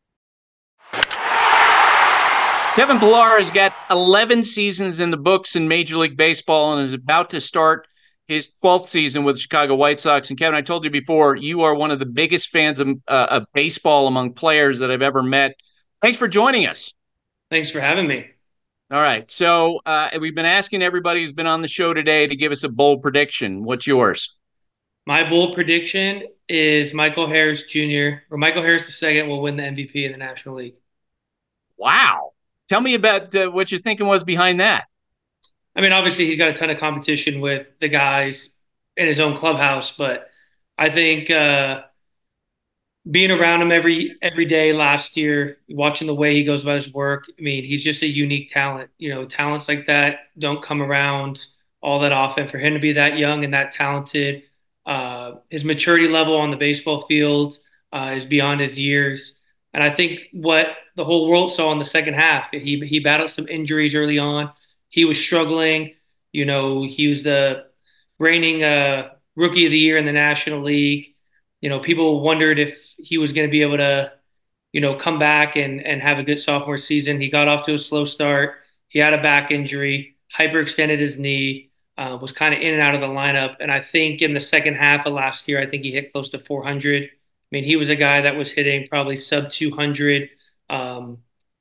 Kevin Pillar has got eleven seasons in the books in Major League Baseball and is about to start his twelfth season with the Chicago White Sox. And Kevin, I told you before, you are one of the biggest fans of, uh, of baseball among players that I've ever met. Thanks for joining us. Thanks for having me. All right. So uh, we've been asking everybody who's been on the show today to give us a bold prediction. What's yours? My bold prediction is Michael Harris Junior or Michael Harris the second will win the M V P in the National League. Wow. Tell me about uh, what your thinking was behind that. I mean, obviously he's got a ton of competition with the guys in his own clubhouse, but I think uh, being around him every every day last year, watching the way he goes about his work, I mean, he's just a unique talent. You know, talents like that don't come around all that often. For him to be that young and that talented, uh, his maturity level on the baseball field uh, is beyond his years. And I think what the whole world saw in the second half, he he battled some injuries early on. He was struggling. You know, he was the reigning uh, rookie of the year in the National League. You know, people wondered if he was going to be able to, you know, come back and, and have a good sophomore season. He got off to a slow start. He had a back injury, hyperextended his knee, uh, was kind of in and out of the lineup. And I think in the second half of last year, I think he hit close to four hundred. I mean, he was a guy that was hitting probably sub two hundred um,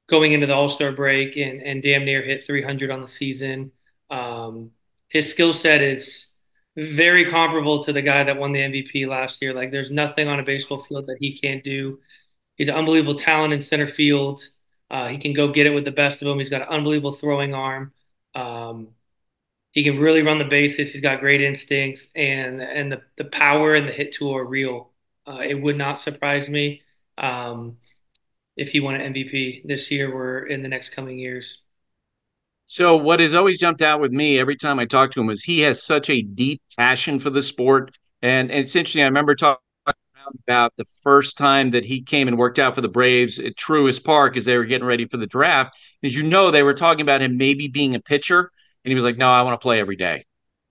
going into the All-Star break and and damn near hit three hundred on the season. Um, his skill set is very comparable to the guy that won the M V P last year. Like there's nothing on a baseball field that he can't do. He's an unbelievable talent in center field. Uh, he can go get it with the best of them. He's got an unbelievable throwing arm. Um, he can really run the bases. He's got great instincts, and and the the power and the hit tool are real. Uh, it would not surprise me um, if he won an M V P this year or in the next coming years. So what has always jumped out with me every time I talk to him is he has such a deep passion for the sport. And, and it's interesting. I remember talking about the first time that he came and worked out for the Braves at Truist Park as they were getting ready for the draft. As you know, they were talking about him maybe being a pitcher. And he was like, no, I want to play every day.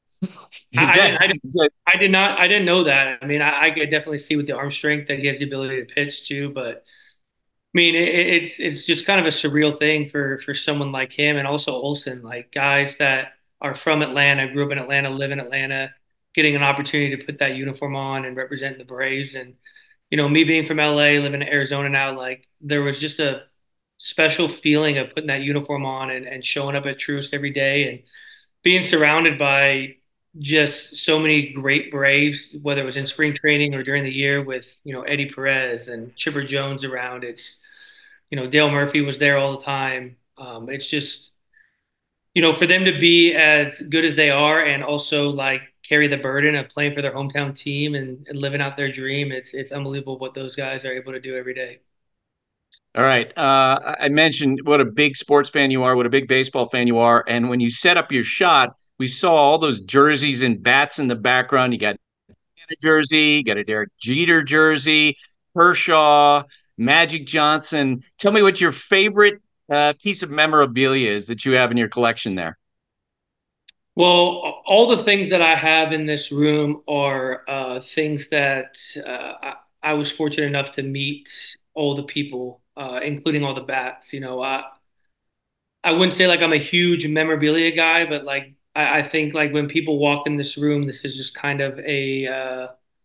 I, didn't, I, didn't, I did not. I didn't know that. I mean, I, I could definitely see with the arm strength that he has the ability to pitch too. But I mean, it, it's it's just kind of a surreal thing for for someone like him, and also Olson, like guys that are from Atlanta, grew up in Atlanta, live in Atlanta, getting an opportunity to put that uniform on and represent the Braves. And you know, me being from L A, living in Arizona now, like there was just a special feeling of putting that uniform on and, and showing up at Truist every day and being surrounded by just so many great Braves, whether it was in spring training or during the year with, you know, Eddie Perez and Chipper Jones around. It's, you know, Dale Murphy was there all the time. Um, it's just, you know, for them to be as good as they are and also like carry the burden of playing for their hometown team and, and living out their dream, it's it's unbelievable what those guys are able to do every day. All right. Uh, I mentioned what a big sports fan you are, what a big baseball fan you are. And when you set up your shot, we saw all those jerseys and bats in the background. You got a jersey, you got a Derek Jeter jersey, Kershaw, Magic Johnson. Tell me what your favorite uh, piece of memorabilia is that you have in your collection there. Well, all the things that I have in this room are uh, things that uh, I, I was fortunate enough to meet all the people, uh, including all the bats. You know, I I wouldn't say like I'm a huge memorabilia guy, but like I, I think like when people walk in this room, this is just kind of a uh,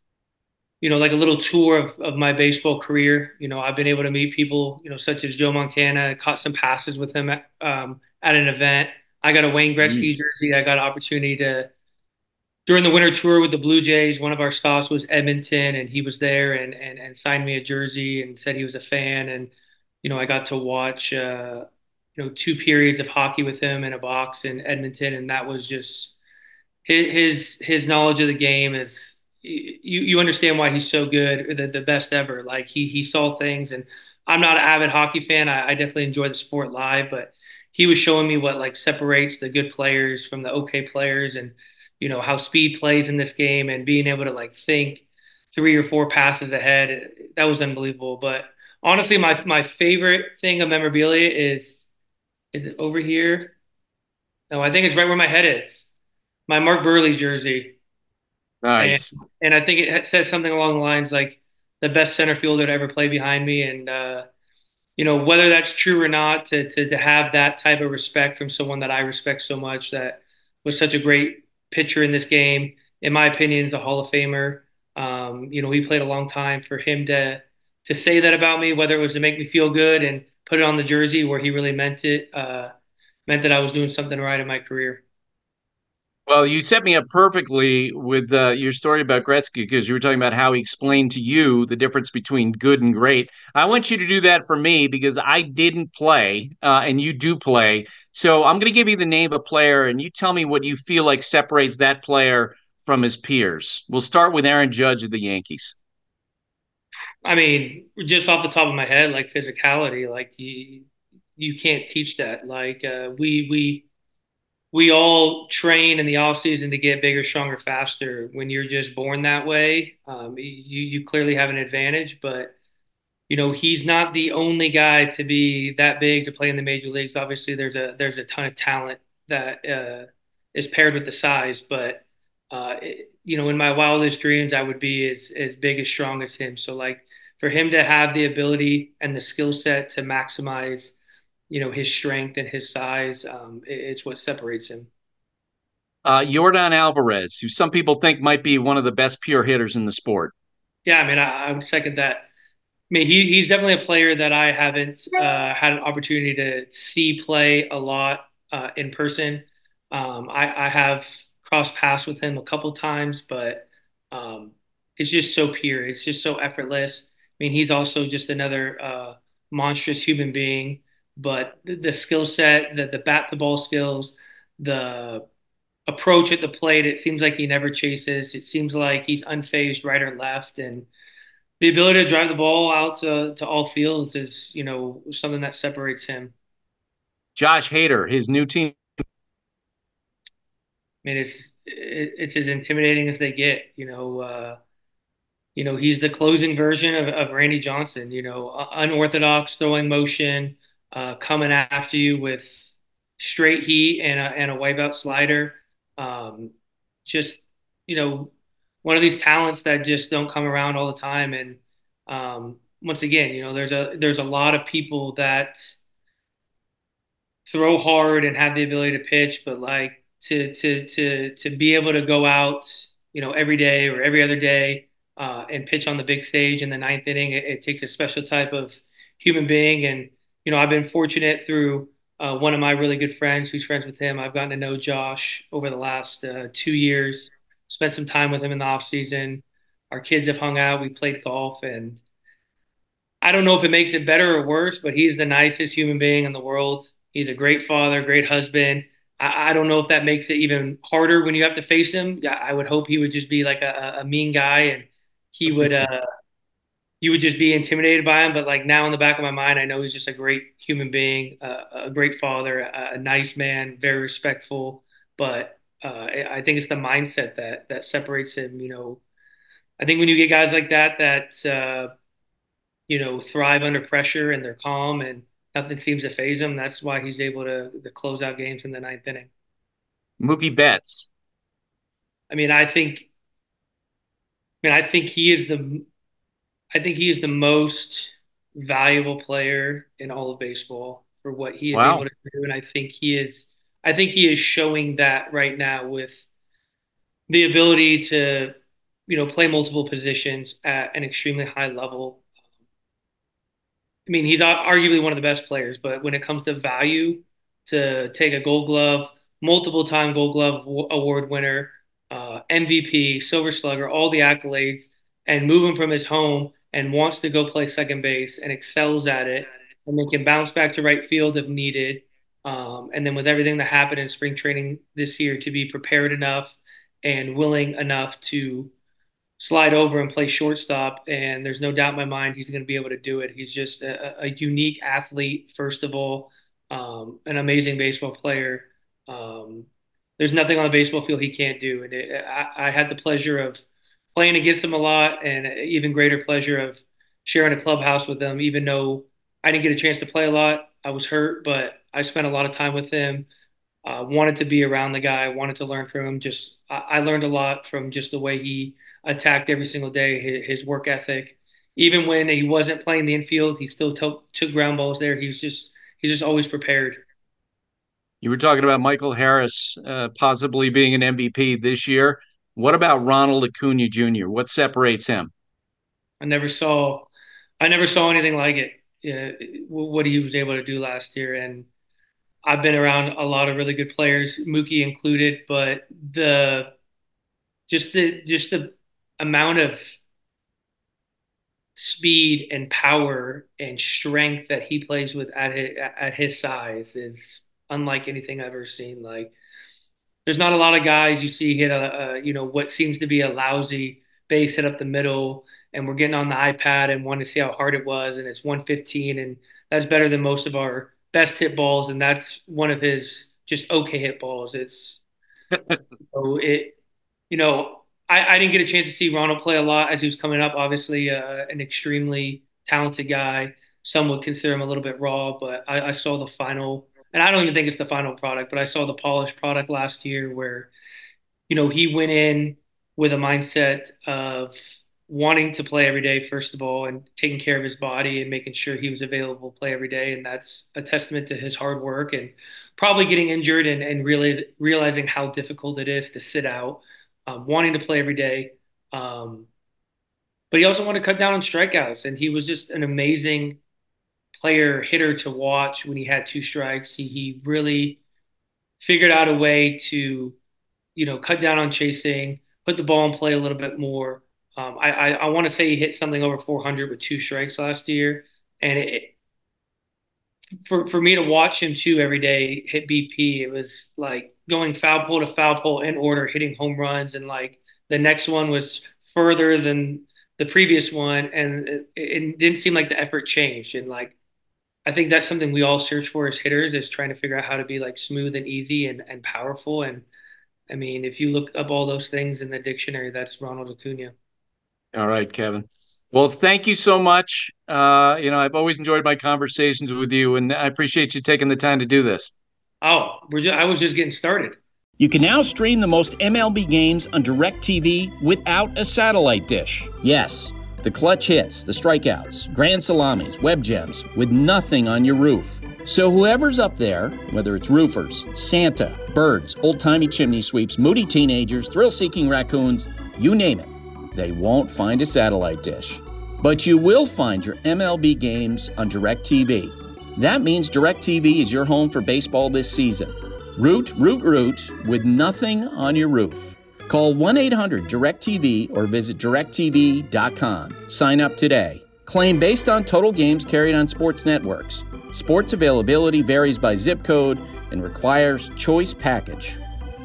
you know, like a little tour of, of my baseball career. You know, I've been able to meet people, you know, such as Joe Montana, caught some passes with him at, um, at an event. I got a Wayne Gretzky nice. jersey. I got an opportunity to, during the winter tour with the Blue Jays, one of our stops was Edmonton, and he was there and and, and signed me a jersey and said he was a fan. And, you know, I got to watch, uh, you know, two periods of hockey with him in a box in Edmonton. And that was just his, his, his knowledge of the game is, you, you understand why he's so good, the, the best ever. Like he, he saw things, and I'm not an avid hockey fan. I, I definitely enjoy the sport live, but he was showing me what like separates the good players from the okay players, and, you know, how speed plays in this game, and being able to like think three or four passes ahead. That was unbelievable. But honestly, my, my favorite thing of memorabilia is, is it over here? No, I think it's right where my head is. My Mark Burley jersey. Nice. And, and I think it says something along the lines like the best center fielder to ever play behind me. And, uh, you know, whether that's true or not, to, to, to have that type of respect from someone that I respect so much, that was such a great pitcher in this game, in my opinion, is a Hall of Famer. Um, you know, he played a long time. For him to, to say that about me, whether it was to make me feel good and put it on the jersey where he really meant it, uh, meant that I was doing something right in my career. Well, you set me up perfectly with uh, your story about Gretzky, because you were talking about how he explained to you the difference between good and great. I want you to do that for me, because I didn't play uh, and you do play. So I'm going to give you the name of a player, and you tell me what you feel like separates that player from his peers. We'll start with Aaron Judge of the Yankees. I mean, just off the top of my head, like physicality, like you, you can't teach that. Like uh, we, we, we all train in the off season to get bigger, stronger, faster. When you're just born that way, um, you, you clearly have an advantage, but you know, he's not the only guy to be that big to play in the major leagues. Obviously there's a, there's a ton of talent that uh, is paired with the size, but uh, it, you know, in my wildest dreams, I would be as, as big, as strong as him. So like for him to have the ability and the skill set to maximize, you know, his strength and his size, um, it, it's what separates him. Uh, Yordan Alvarez, who some people think might be one of the best pure hitters in the sport. Yeah, I mean, I, I would second that. mean, he, he's definitely a player that I haven't uh, had an opportunity to see play a lot uh, in person. Um, I, I have crossed paths with him a couple times, but um, it's just so pure. It's just so effortless. I mean, he's also just another uh, monstrous human being, but the, the skill set, the, the bat to ball skills, the approach at the plate, it seems like he never chases. It seems like he's unfazed right or left. And the ability to drive the ball out to, to all fields is, you know, something that separates him. Josh Hader, his new team. I mean, it's it's as intimidating as they get. You know, uh, you know, he's the closing version of, of Randy Johnson. You know, unorthodox throwing motion, uh, coming after you with straight heat and a, and a wipeout slider. Um, just you know, one of these talents that just don't come around all the time. And um, once again, you know, there's a there's a lot of people that throw hard and have the ability to pitch, but like to to to to be able to go out, you know, every day or every other day uh, and pitch on the big stage in the ninth inning, it, it takes a special type of human being. And you know, I've been fortunate through uh, one of my really good friends who's friends with him. I've gotten to know Josh over the last uh, two years. Spent some time with him in the off season. Our kids have hung out. We played golf, and I don't know if it makes it better or worse, but he's the nicest human being in the world. He's a great father, great husband. I, I don't know if that makes it even harder when you have to face him. I would hope he would just be like a, a mean guy, and he would uh, you would just be intimidated by him. But like now in the back of my mind, I know he's just a great human being, uh, a great father, a, a nice man, very respectful. But uh, I think it's the mindset that that separates him. You know, I think when you get guys like that that uh, you know thrive under pressure and they're calm and nothing seems to phase him, that's why he's able to, to close out games in the ninth inning. Mookie Betts. I mean, I think. I mean, I think he is the. I think he is the most valuable player in all of baseball for what he is Wow. able to do, and I think he is. I think he is showing that right now with the ability to, you know, play multiple positions at an extremely high level. I mean, he's arguably one of the best players, but when it comes to value, to take a Gold Glove, multiple time Gold Glove award winner, uh, M V P, Silver Slugger, all the accolades, and move him from his home and wants to go play second base and excels at it, and then can bounce back to right field if needed. Um, and then with everything that happened in spring training this year, to be prepared enough and willing enough to slide over and play shortstop. And there's no doubt in my mind he's going to be able to do it. He's just a, a unique athlete, first of all, um, an amazing baseball player. Um, there's nothing on the baseball field he can't do. And it, I, I had the pleasure of playing against him a lot, and even greater pleasure of sharing a clubhouse with him, even though I didn't get a chance to play a lot. I was hurt, but I spent a lot of time with him. Uh, wanted to be around the guy, wanted to learn from him. Just I, I learned a lot from just the way he attacked every single day, his, his work ethic. Even when he wasn't playing the infield, he still t- took ground balls there. He was just he's just always prepared. You were talking about Michael Harris uh, possibly being an M V P this year. What about Ronald Acuna Junior? What separates him? I never saw, I never saw anything like it. Yeah, what he was able to do last year, and I've been around a lot of really good players, Mookie included, but the just the just the amount of speed and power and strength that he plays with at his, at his size is unlike anything I've ever seen. Like, there's not a lot of guys you see hit a, a you know what seems to be a lousy base hit up the middle, and we're getting on the iPad and want to see how hard it was, and it's one fifteen, and that's better than most of our best hit balls, and that's one of his just okay hit balls. It's so it you know I, I didn't get a chance to see Ronald play a lot as he was coming up. Obviously, uh, an extremely talented guy. Some would consider him a little bit raw, but I, I saw the final, and I don't even think it's the final product, but I saw the polished product last year where, you know, he went in with a mindset of wanting to play every day, first of all, and taking care of his body and making sure he was available to play every day. And that's a testament to his hard work and probably getting injured and, and realize, realizing how difficult it is to sit out, um, wanting to play every day. Um, but he also wanted to cut down on strikeouts. And he was just an amazing player, hitter to watch when he had two strikes. He, he really figured out a way to, you know, cut down on chasing, put the ball in play a little bit more. Um, I, I, I want to say he hit something over four hundred with two strikes last year. And it, for, for me to watch him too every day hit B P, it was like going foul pole to foul pole in order, hitting home runs. And like the next one was further than the previous one. And it, it didn't seem like the effort changed. And like, I think that's something we all search for as hitters, is trying to figure out how to be like smooth and easy and, and powerful. And I mean, if you look up all those things in the dictionary, that's Ronald Acuna. All right, Kevin. Well, thank you so much. Uh, you know, I've always enjoyed my conversations with you, and I appreciate you taking the time to do this. Oh, we're just, I was just getting started. You can now stream the most M L B games on DirecTV without a satellite dish. Yes, the clutch hits, the strikeouts, grand salamis, web gems, with nothing on your roof. So whoever's up there, whether it's roofers, Santa, birds, old-timey chimney sweeps, moody teenagers, thrill-seeking raccoons, you name it, they won't find a satellite dish. But you will find your M L B games on DirecTV. That means DirecTV is your home for baseball this season. Root, root, root, with nothing on your roof. Call one eight hundred direct T V or visit direct T V dot com. Sign up today. Claim based on total games carried on sports networks. Sports availability varies by zip code and requires choice package.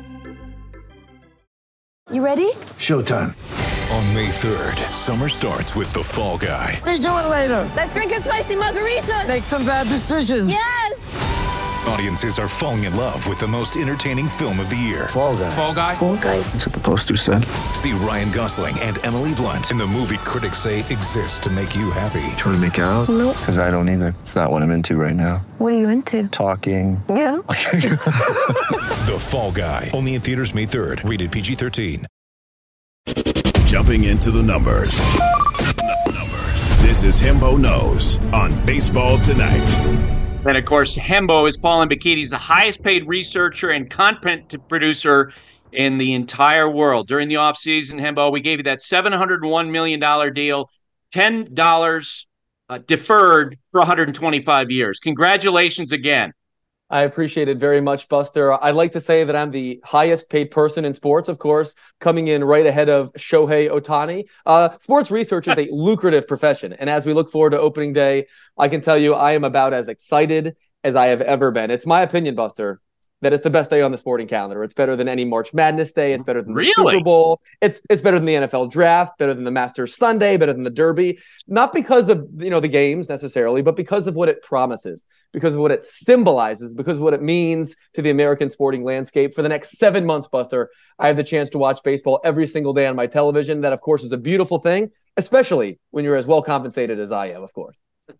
You ready? Showtime. On May third, summer starts with The Fall Guy. Let's do it later. Let's drink a spicy margarita. Make some bad decisions. Yes. Audiences are falling in love with the most entertaining film of the year. Fall Guy. Fall Guy? Fall Guy. That's what the poster said. See Ryan Gosling and Emily Blunt in the movie critics say exists to make you happy. Trying to make it out? Nope. Because I don't either. It's not what I'm into right now. What are you into? Talking. Yeah. The Fall Guy. Only in theaters May third. Rated P G thirteen. Jumping into the numbers. This is Hembo Knows on Baseball Tonight. And of course, Hembo is Paul Hembekides. He's the highest paid researcher and content producer in the entire world. During the offseason, Hembo, we gave you that seven hundred one million dollars deal, ten dollars uh, deferred for one hundred twenty-five years. Congratulations again. I appreciate it very much, Buster. I'd like to say that I'm the highest paid person in sports, of course, coming in right ahead of Shohei Ohtani. Uh, sports research is a lucrative profession. And as we look forward to opening day, I can tell you I am about as excited as I have ever been. It's my opinion, Buster, that it's the best day on the sporting calendar. It's better than any March Madness day. It's better than the Really? Super Bowl. It's it's better than the N F L draft, better than the Masters Sunday, better than the Derby. Not because of, you know, the games necessarily, but because of what it promises, because of what it symbolizes, because of what it means to the American sporting landscape. For the next seven months, Buster, I have the chance to watch baseball every single day on my television. That, of course, is a beautiful thing, especially when you're as well compensated as I am, of course.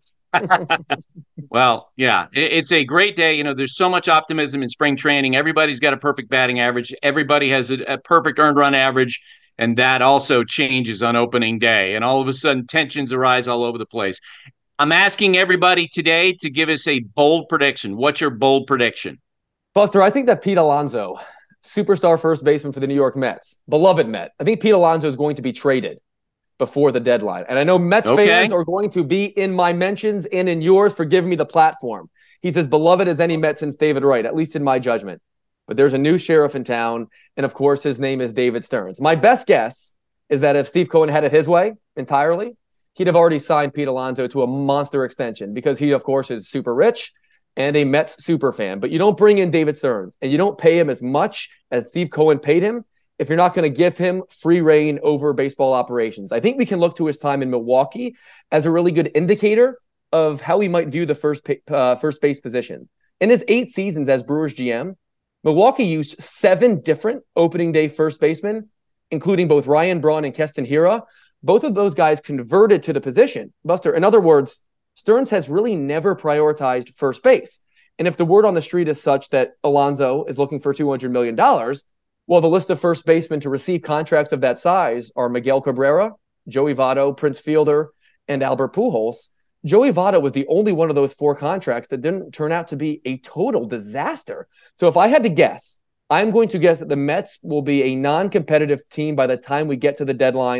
Well, yeah, it, it's a great day. You know, there's so much optimism in spring training. Everybody's got a perfect batting average. Everybody has a, a perfect earned run average. And that also changes on opening day. And all of a sudden, tensions arise all over the place. I'm asking everybody today to give us a bold prediction. What's your bold prediction? Buster, I think that Pete Alonso, superstar first baseman for the New York Mets, beloved Met, I think Pete Alonso is going to be traded before the deadline. And I know Mets Okay. fans are going to be in my mentions and in yours for giving me the platform. He's as beloved as any Met since David Wright, at least in my judgment. But there's a new sheriff in town, and of course his name is David Stearns. My best guess is that if Steve Cohen had it his way entirely, he'd have already signed Pete Alonso to a monster extension because he, of course, is super rich and a Mets super fan. But you don't bring in David Stearns, and you don't pay him as much as Steve Cohen paid him if you're not going to give him free reign over baseball operations. I think we can look to his time in Milwaukee as a really good indicator of how he might view the first uh, first base position. In his eight seasons as Brewers G M, Milwaukee used seven different opening day first basemen, including both Ryan Braun and Keston Hiura. Both of those guys converted to the position. Buster, in other words, Stearns has really never prioritized first base. And if the word on the street is such that Alonso is looking for two hundred million dollars, well, the list of first basemen to receive contracts of that size are Miguel Cabrera, Joey Votto, Prince Fielder, and Albert Pujols. Joey Votto was the only one of those four contracts that didn't turn out to be a total disaster. So if I had to guess, I'm going to guess that the Mets will be a non-competitive team by the time we get to the deadline.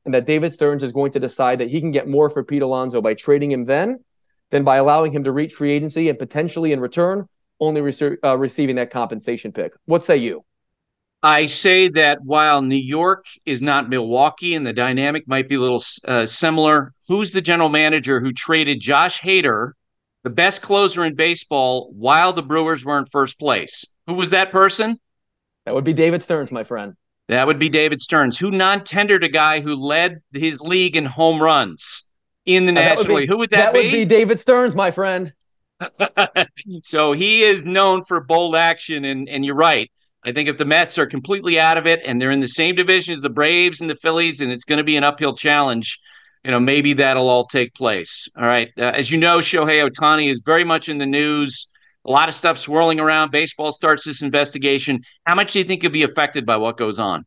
and that David Stearns is going to decide that he can get more for Pete Alonso by trading him then than by allowing him to reach free agency and potentially in return only rece- uh, receiving that compensation pick. What say you? I say that while New York is not Milwaukee and the dynamic might be a little uh, similar, who's the general manager who traded Josh Hader, the best closer in baseball, while the Brewers were in first place? Who was that person? That would be David Stearns, my friend. That would be David Stearns, who non-tendered a guy who led his league in home runs in the uh, National League. Who would that, that be? That would be David Stearns, my friend. So he is known for bold action, and, and you're right. I think if the Mets are completely out of it and they're in the same division as the Braves and the Phillies, and it's going to be an uphill challenge, you know, maybe that'll all take place. All right. Uh, as you know, Shohei Ohtani is very much in the news. A lot of stuff swirling around. Baseball starts this investigation. How much do you think you'll be affected by what goes on?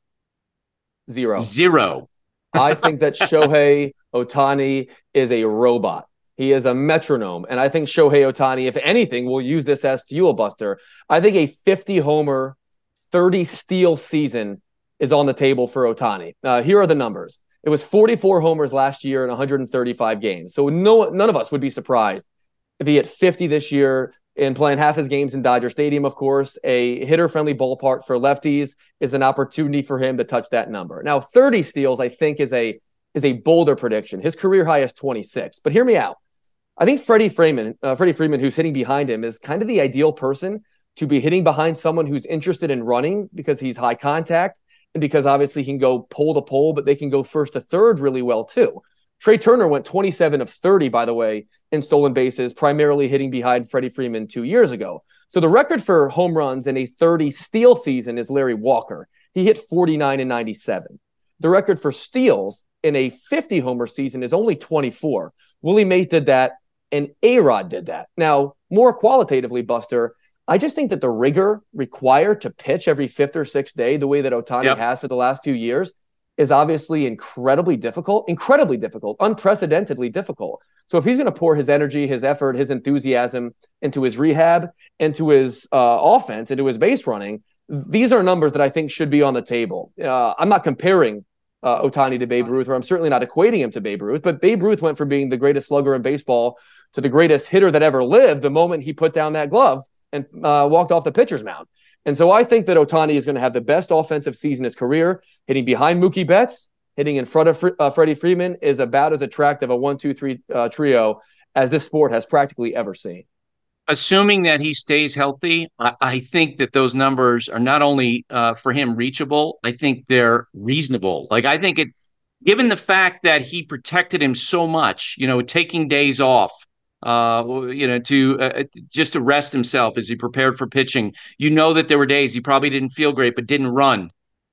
Zero. Zero. I think that Shohei Ohtani is a robot. He is a metronome. And I think Shohei Ohtani, if anything, will use this as fuel buster. I think a fifty homer, thirty steal season is on the table for Ohtani. Uh, here are the numbers. It was forty-four homers last year in one hundred thirty-five games. So no, none of us would be surprised if he hit fifty this year and playing half his games in Dodger Stadium, of course. A hitter-friendly ballpark for lefties is an opportunity for him to touch that number. Now, thirty steals, I think, is a is a bolder prediction. His career high is twenty-six. But hear me out. I think Freddie Freeman, uh, Freddie Freeman, who's hitting behind him, is kind of the ideal person to be hitting behind someone who's interested in running because he's high contact and because obviously he can go pole to pole, but they can go first to third really well too. Trey Turner went twenty-seven of thirty, by the way, in stolen bases, primarily hitting behind Freddie Freeman two years ago. So the record for home runs in a thirty steal season is Larry Walker. He hit forty-nine and ninety-seven. The record for steals in a fifty homer season is only twenty-four. Willie Mays did that, and A-Rod did that. Now, more qualitatively, Buster, I just think that the rigor required to pitch every fifth or sixth day, the way that Ohtani yep. has for the last few years, is obviously incredibly difficult, incredibly difficult, unprecedentedly difficult. So if he's going to pour his energy, his effort, his enthusiasm into his rehab, into his uh, offense, into his base running, these are numbers that I think should be on the table. Uh, I'm not comparing uh, Ohtani to Babe Ruth, or I'm certainly not equating him to Babe Ruth, but Babe Ruth went from being the greatest slugger in baseball to the greatest hitter that ever lived the moment he put down that glove and uh, walked off the pitcher's mound. And so I think that Ohtani is going to have the best offensive season in his career. Hitting behind Mookie Betts, hitting in front of uh, Freddie Freeman is about as attractive a one, two, three uh, trio as this sport has practically ever seen. Assuming that he stays healthy, I, I think that those numbers are not only uh, for him reachable, I think they're reasonable. Like, I think it, given the fact that he protected him so much, you know, taking days off, uh, you know, to uh, just to rest himself as he prepared for pitching. You know that there were days he probably didn't feel great, but didn't run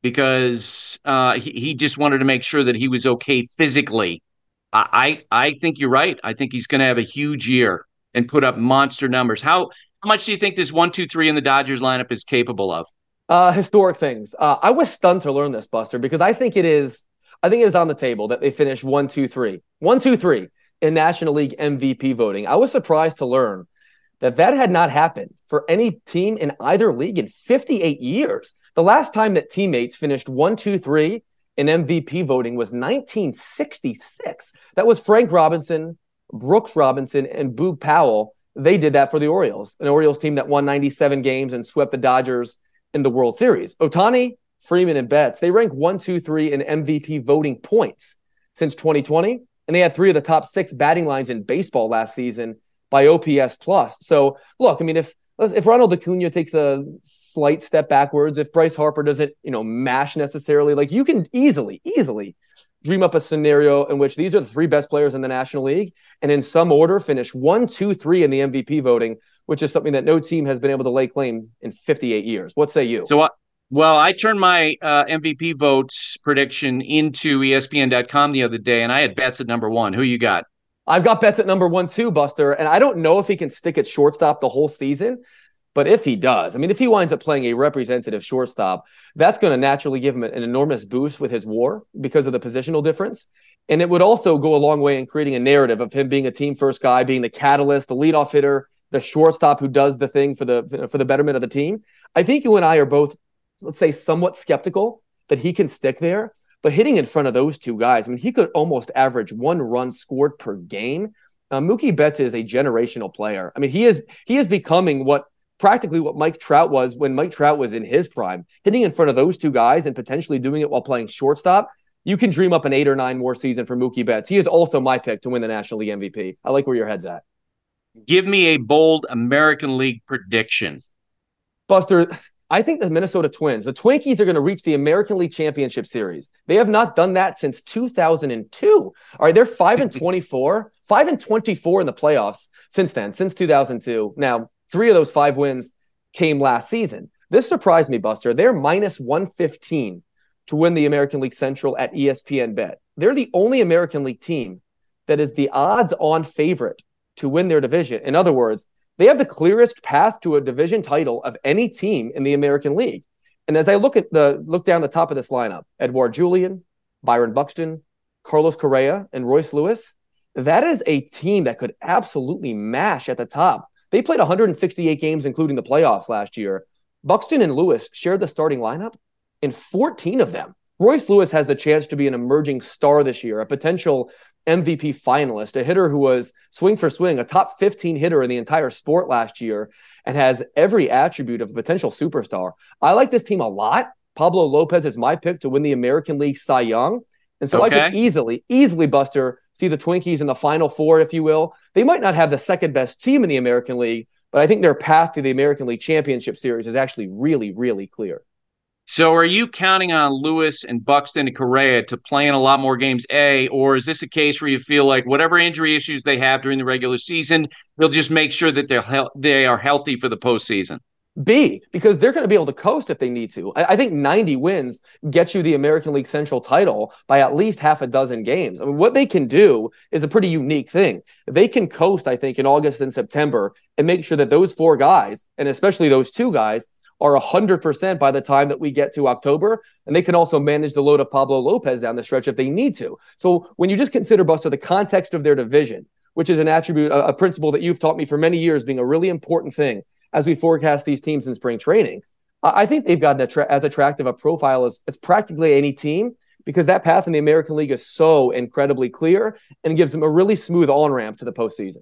because uh, he, he just wanted to make sure that he was okay physically. I, I, I think you're right. I think he's going to have a huge year and put up monster numbers. How, how much do you think this one, two, three in the Dodgers lineup is capable of? Uh, historic things. Uh, I was stunned to learn this, Buster, because I think it is, I think it is on the table that they finish one, two, three, one, two, three in National League M V P voting. I was surprised to learn that that had not happened for any team in either league in fifty-eight years. The last time that teammates finished one, two, three in M V P voting was nineteen sixty-six. That was Frank Robinson, Brooks Robinson, and Boog Powell. They did that for the Orioles, an Orioles team that won ninety-seven games and swept the Dodgers in the World Series. Ohtani, Freeman, and Betts, they rank one, two, three in M V P voting points since twenty twenty, and they had three of the top six batting lines in baseball last season by O P S plus. So, look, I mean, if if Ronald Acuna takes a slight step backwards, if Bryce Harper doesn't, you know, mash necessarily, like you can easily, easily dream up a scenario in which these are the three best players in the National League and in some order finish one, two, three in the M V P voting, which is something that no team has been able to lay claim in fifty-eight years. What say you? So, uh, well, I turned my uh, M V P votes prediction into E S P N dot com the other day, and I had Betts at number one. Who you got? I've got Betts at number one too, Buster, and I don't know if he can stick at shortstop the whole season, but if he does, I mean, if he winds up playing a representative shortstop, that's going to naturally give him an enormous boost with his WAR because of the positional difference. And it would also go a long way in creating a narrative of him being a team-first guy, being the catalyst, the leadoff hitter, the shortstop who does the thing for the for the betterment of the team. I think you and I are both, let's say, somewhat skeptical that he can stick there. but hitting in front of those two guys, I mean, he could almost average one run scored per game. Uh, Mookie Betts is a generational player. I mean, he is he is becoming what practically what Mike Trout was when Mike Trout was in his prime. Hitting in front of those two guys and potentially doing it while playing shortstop, you can dream up an eight or nine more season for Mookie Betts. He is also my pick to win the National League M V P. I like where your head's at. Give me a bold American League prediction. Buster, I think the Minnesota Twins, the Twinkies, are going to reach the American League Championship Series. They have not done that since two thousand two. All right, they're five and twenty-four, five and twenty-four in the playoffs since then, since two thousand two. Now, three of those five wins came last season. This surprised me, Buster. They're minus one fifteen to win the American League Central at E S P N Bet. They're the only American League team that is the odds-on favorite to win their division. In other words, they have the clearest path to a division title of any team in the American League. And as I look at the look down the top of this lineup, Edouard Julien, Byron Buxton, Carlos Correa, and Royce Lewis, that is a team that could absolutely mash at the top. They played one hundred sixty-eight games, including the playoffs last year. Buxton and Lewis shared the starting lineup in fourteen of them. Royce Lewis has the chance to be an emerging star this year, a potential M V P finalist, a hitter who was swing for swing, a top fifteen hitter in the entire sport last year, and has every attribute of a potential superstar. I like this team a lot. Pablo Lopez is my pick to win the American League Cy Young. And so okay. I could easily, easily, Buster, see the Twinkies in the Final Four, if you will. They might not have the second best team in the American League, but I think their path to the American League Championship Series is actually really, really clear. So are you counting on Lewis and Buxton and Correa to play in a lot more games, A, or is this a case where you feel like whatever injury issues they have during the regular season, they'll just make sure that they're he- they are healthy for the postseason? B, because they're going to be able to coast if they need to. I, I think ninety wins get you the American League Central title by at least half a dozen games. I mean, what they can do is a pretty unique thing. They can coast, I think, in August and September and make sure that those four guys, and especially those two guys, are one hundred percent by the time that we get to October. And they can also manage the load of Pablo Lopez down the stretch if they need to. So when you just consider, Buster, the context of their division, which is an attribute, a, a principle that you've taught me for many years being a really important thing as we forecast these teams in spring training, I think they've got an attra- as attractive a profile as, as practically any team, because that path in the American League is so incredibly clear and gives them a really smooth on-ramp to the postseason.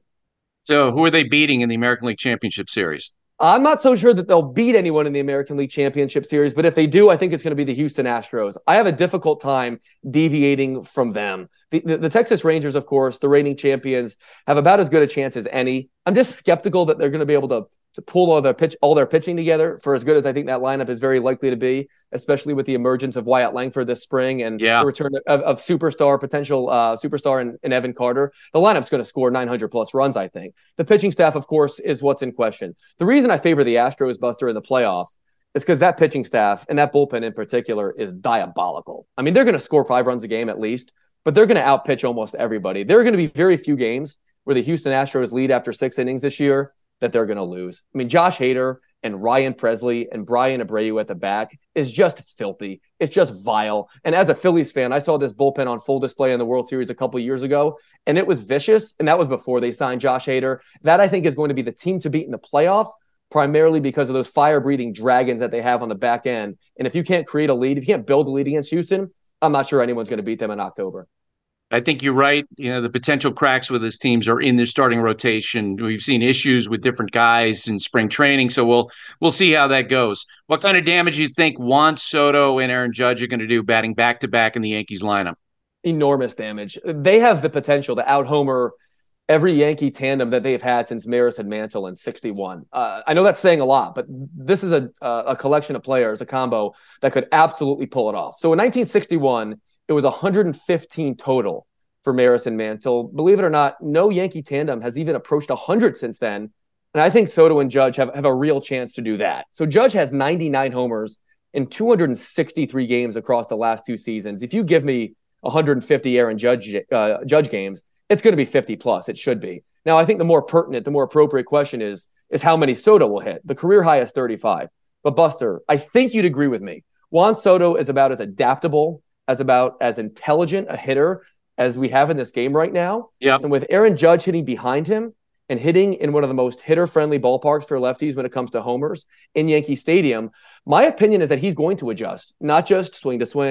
So who are they beating in the American League Championship Series? I'm not so sure that they'll beat anyone in the American League Championship Series, but if they do, I think it's going to be the Houston Astros. I have a difficult time deviating from them. The, the, the Texas Rangers, of course, the reigning champions, have about as good a chance as any. I'm just skeptical that they're going to be able to, to pull all their pitch, all their pitching together for as good as I think that lineup is very likely to be, especially with the emergence of Wyatt Langford this spring and yeah. the return of, of superstar, potential uh, superstar in, in Evan Carter. The lineup's going to score nine hundred plus runs, I think. The pitching staff, of course, is what's in question. The reason I favor the Astros, Buster, in the playoffs is because that pitching staff and that bullpen in particular is diabolical. I mean, they're going to score five runs a game at least, but they're going to outpitch almost everybody. There are going to be very few games where the Houston Astros lead after six innings this year that they're going to lose. I mean, Josh Hader and Ryan Presley and Brian Abreu at the back is just filthy. It's just vile. And as a Phillies fan, I saw this bullpen on full display in the World Series a couple of years ago, and it was vicious, and that was before they signed Josh Hader. That, I think, is going to be the team to beat in the playoffs, primarily because of those fire-breathing dragons that they have on the back end. And if you can't create a lead, if you can't build a lead against Houston, I'm not sure anyone's going to beat them in October. I think you're right. You know, the potential cracks with his teams are in their starting rotation. We've seen issues with different guys in spring training, so we'll we'll see how that goes. What kind of damage do you think Juan Soto and Aaron Judge are going to do batting back-to-back in the Yankees lineup? Enormous damage. They have the potential to out-homer every Yankee tandem that they've had since Maris and Mantle in sixty-one. Uh, I know that's saying a lot, but this is a, a collection of players, a combo that could absolutely pull it off. So in nineteen sixty-one, it was one hundred fifteen total for Maris and Mantle. Believe it or not, no Yankee tandem has even approached one hundred since then. And I think Soto and Judge have, have a real chance to do that. So Judge has ninety-nine homers in two hundred sixty-three games across the last two seasons. If you give me one hundred fifty Aaron Judge, uh, Judge games, it's going to be fifty plus. It should be. Now, I think the more pertinent, the more appropriate question is, is how many Soto will hit. The career high is thirty-five. But Buster, I think you'd agree with me. Juan Soto is about as adaptable, as about as intelligent a hitter as we have in this game right now. Yep. And with Aaron Judge hitting behind him and hitting in one of the most hitter-friendly ballparks for lefties when it comes to homers in Yankee Stadium, my opinion is that he's going to adjust, not just swing to swing,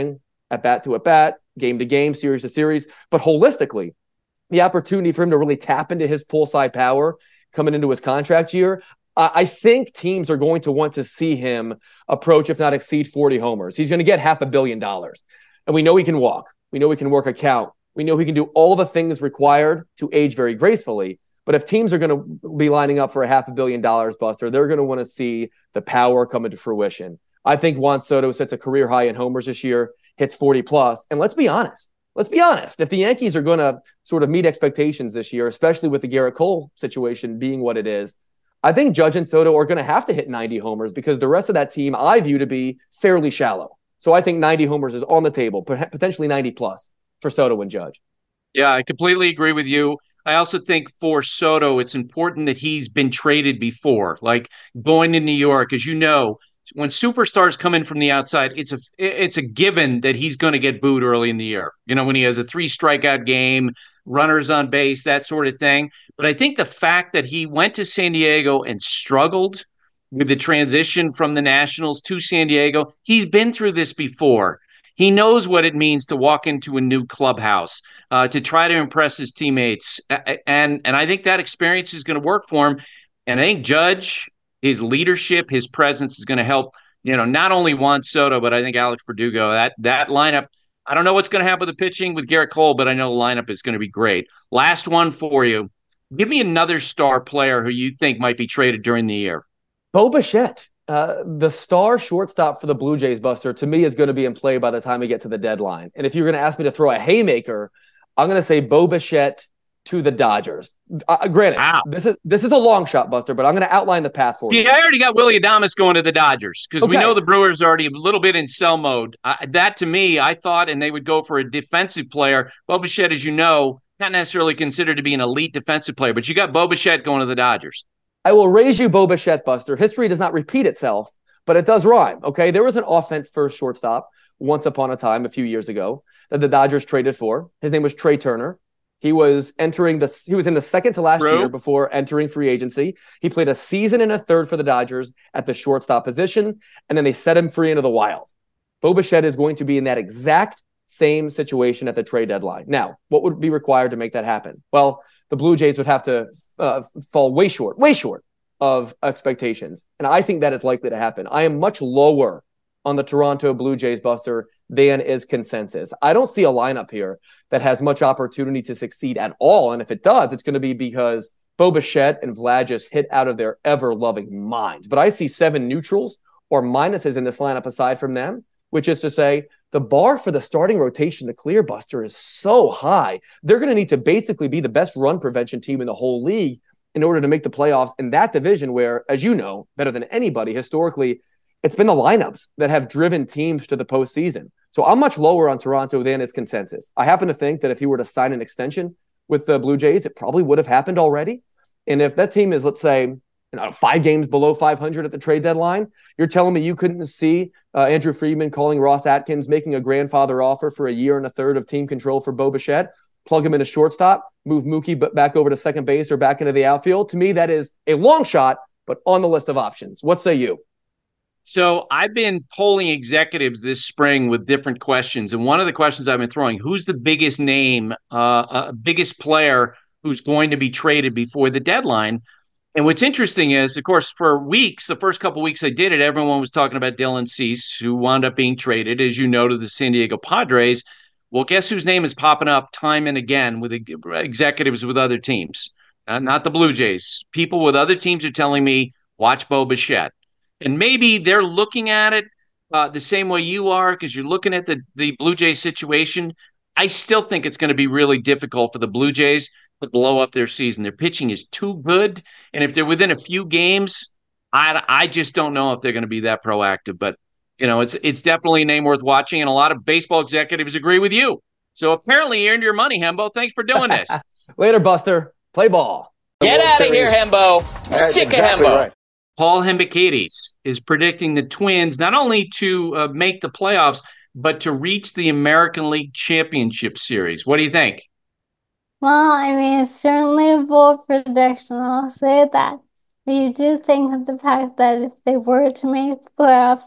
at bat to at bat, game to game, series to series, but holistically, the opportunity for him to really tap into his pull side power coming into his contract year, I think teams are going to want to see him approach, if not exceed, forty homers. He's going to get half a billion dollars. And we know he can walk. We know he can work a count. We know he can do all the things required to age very gracefully. But if teams are going to be lining up for a half a billion dollars, Buster, they're going to want to see the power come into fruition. I think Juan Soto sets a career high in homers this year, hits forty plus. And let's be honest. Let's be honest. If the Yankees are going to sort of meet expectations this year, especially with the Garrett Cole situation being what it is, I think Judge and Soto are going to have to hit ninety homers because the rest of that team I view to be fairly shallow. So I think ninety homers is on the table, potentially ninety plus for Soto and Judge. Yeah, I completely agree with you. I also think for Soto, it's important that he's been traded before, like going to New York. As you know, when superstars come in from the outside, it's a it's a given that he's going to get booed early in the year. You know, when he has a three strikeout game, runners on base, that sort of thing. But I think the fact that he went to San Diego and struggled with the transition from the Nationals to San Diego, he's been through this before. He knows what it means to walk into a new clubhouse, uh, to try to impress his teammates. And, and I think that experience is going to work for him. And I think Judge, his leadership, his presence is going to help, you know, not only Juan Soto, but I think Alex Verdugo. That that lineup, I don't know what's going to happen with the pitching with Garrett Cole, but I know the lineup is going to be great. Last one for you. Give me another star player who you think might be traded during the year. Bo Bichette, uh, the star shortstop for the Blue Jays, Buster, to me is going to be in play by the time we get to the deadline. And if you're going to ask me to throw a haymaker, I'm going to say Bo Bichette to the Dodgers. Uh, granted, wow. this is this is a long shot, Buster, but I'm going to outline the path for you. Yeah, I already got Willy Adames going to the Dodgers because Okay. we know the Brewers are already a little bit in sell mode. Uh, that, to me, I thought, and they would go for a defensive player. Bo Bichette, as you know, not necessarily considered to be an elite defensive player, but you got Bo Bichette going to the Dodgers. I will raise you Bo Bichette, Buster. History does not repeat itself, but it does rhyme, okay? There was an offense-first shortstop once upon a time, a few years ago, that the Dodgers traded for. His name was Trey Turner. He was entering the he was in the second to last True. year before entering free agency. He played a season and a third for the Dodgers at the shortstop position, and then they set him free into the wild. Bo Bichette is going to be in that exact same situation at the trade deadline. Now, what would be required to make that happen? Well, the Blue Jays would have to uh, fall way short, way short of expectations. And I think that is likely to happen. I am much lower on the Toronto Blue Jays, Buster, than is consensus. I don't see a lineup here that has much opportunity to succeed at all. And if it does, it's going to be because Bo Bichette and Vlad just hit out of their ever-loving minds. But I see seven neutrals or minuses in this lineup aside from them, which is to say the bar for the starting rotation to clear, Buster, is so high. They're going to need to basically be the best run prevention team in the whole league in order to make the playoffs in that division where, as you know, better than anybody, historically, it's been the lineups that have driven teams to the postseason. So I'm much lower on Toronto than is consensus. I happen to think that if he were to sign an extension with the Blue Jays, it probably would have happened already. And if that team is, let's say, you know, five games below five hundred at the trade deadline, you're telling me you couldn't see uh, Andrew Friedman calling Ross Atkins, making a grandfather offer for a year and a third of team control for Bo Bichette, plug him in a shortstop, move Mookie back over to second base or back into the outfield. To me, that is a long shot, but on the list of options. What say you? So I've been polling executives this spring with different questions. And one of the questions I've been throwing, who's the biggest name, uh, uh, biggest player who's going to be traded before the deadline? And what's interesting is, of course, for weeks, the first couple of weeks I did it, everyone was talking about Dylan Cease, who wound up being traded, as you know, to the San Diego Padres. Well, guess whose name is popping up time and again with executives with other teams? Uh, not the Blue Jays. People with other teams are telling me, watch Bo Bichette. And maybe they're looking at it uh, the same way you are because you're looking at the, the Blue Jays situation. I still think it's going to be really difficult for the Blue Jays to blow up their season. Their pitching is too good. And if they're within a few games, I, I just don't know if they're going to be that proactive. But, you know, it's it's definitely a name worth watching. And a lot of baseball executives agree with you. So apparently you earned your money, Hembo. Thanks for doing this. Later, Buster. Play ball. Get out of here, Hembo. That's Sick exactly of Hembo. right. Paul Hembekides is predicting the Twins not only to uh, make the playoffs, but to reach the American League Championship Series. What do you think? Well, I mean, it's certainly a bold prediction, I'll say that. But you do think of the fact that if they were to make the playoffs,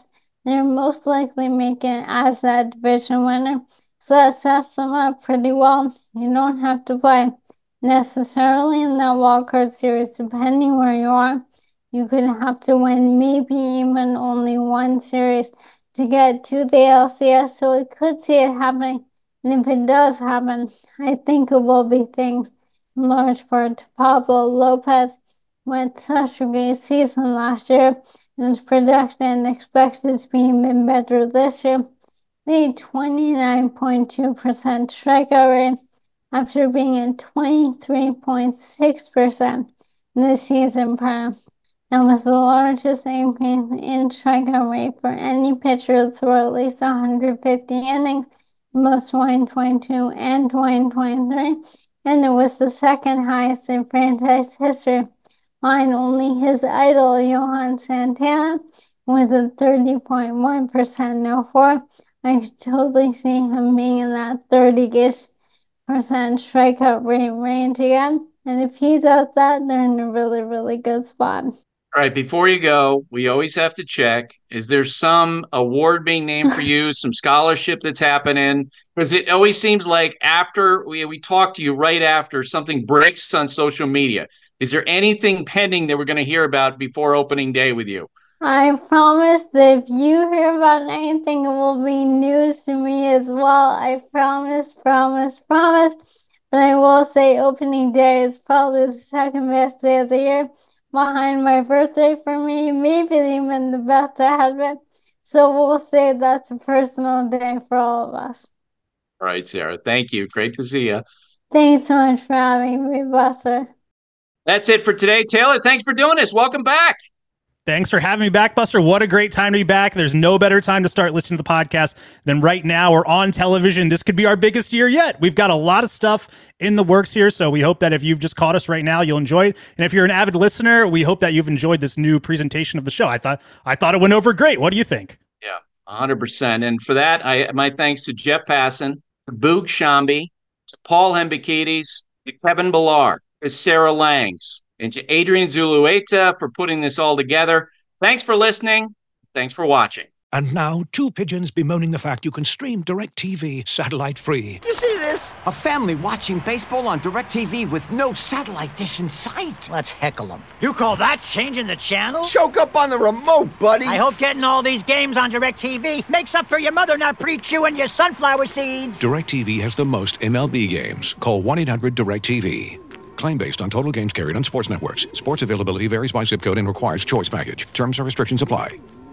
they're most likely making it as that division winner. So that sets them up pretty well. You don't have to play necessarily in that wildcard series, depending where you are. You could have to win maybe even only one series to get to the L C S, so we could see it happening. And if it does happen, I think it will be thanks in large part to Pablo Lopez, who had such a great season last year, and his production expected to be even better this year. They had twenty-nine point two percent strikeout rate after being at twenty-three point six percent this season prior. That was the largest increase in strikeout rate for any pitcher through at least one hundred fifty innings in both twenty twenty-two and twenty twenty-three, and it was the second highest in franchise history, behind only his idol Johan Santana, who was at thirty point one percent now for. I could totally see him being in that thirty-ish percent strikeout rate range again, and if he does that, they're in a really, really good spot. All right, before you go, we always have to check, is there some award being named for you, some scholarship that's happening? Because it always seems like after we, we talk to you right after something breaks on social media. Is there anything pending that we're going to hear about before opening day with you? I promise that if you hear about anything, it will be news to me as well. I promise, promise, promise. But I will say opening day is probably the second best day of the year, behind my birthday for me, maybe even the best I had been. So we'll say that's a personal day for all of us. All right, Sarah. Thank you. Great to see you. Thanks so much for having me, Buster. That's it for today. Taylor, thanks for doing this. Welcome back. Thanks for having me back, Buster. What a great time to be back. There's no better time to start listening to the podcast than right now. We're on television. This could be our biggest year yet. We've got a lot of stuff in the works here, so we hope that if you've just caught us right now, you'll enjoy it. And if you're an avid listener, we hope that you've enjoyed this new presentation of the show. I thought I thought it went over great. What do you think? Yeah, one hundred percent. And for that, I my thanks to Jeff Passan, to Boog Shambi, to Paul Hembekides, to Kevin Billar, to Sarah Langs, and to Adrian Zulueta for putting this all together. Thanks for listening. Thanks for watching. And now, two pigeons bemoaning the fact you can stream DirecTV satellite-free. You see this? A family watching baseball on DirecTV with no satellite dish in sight. Let's heckle them. You call that changing the channel? Choke up on the remote, buddy. I hope getting all these games on DirecTV makes up for your mother not pre-chewing your sunflower seeds. DirecTV has the most M L B games. Call one eight hundred direct T V. Claim based on total games carried on sports networks. Sports availability varies by zip code and requires choice package. Terms and restrictions apply.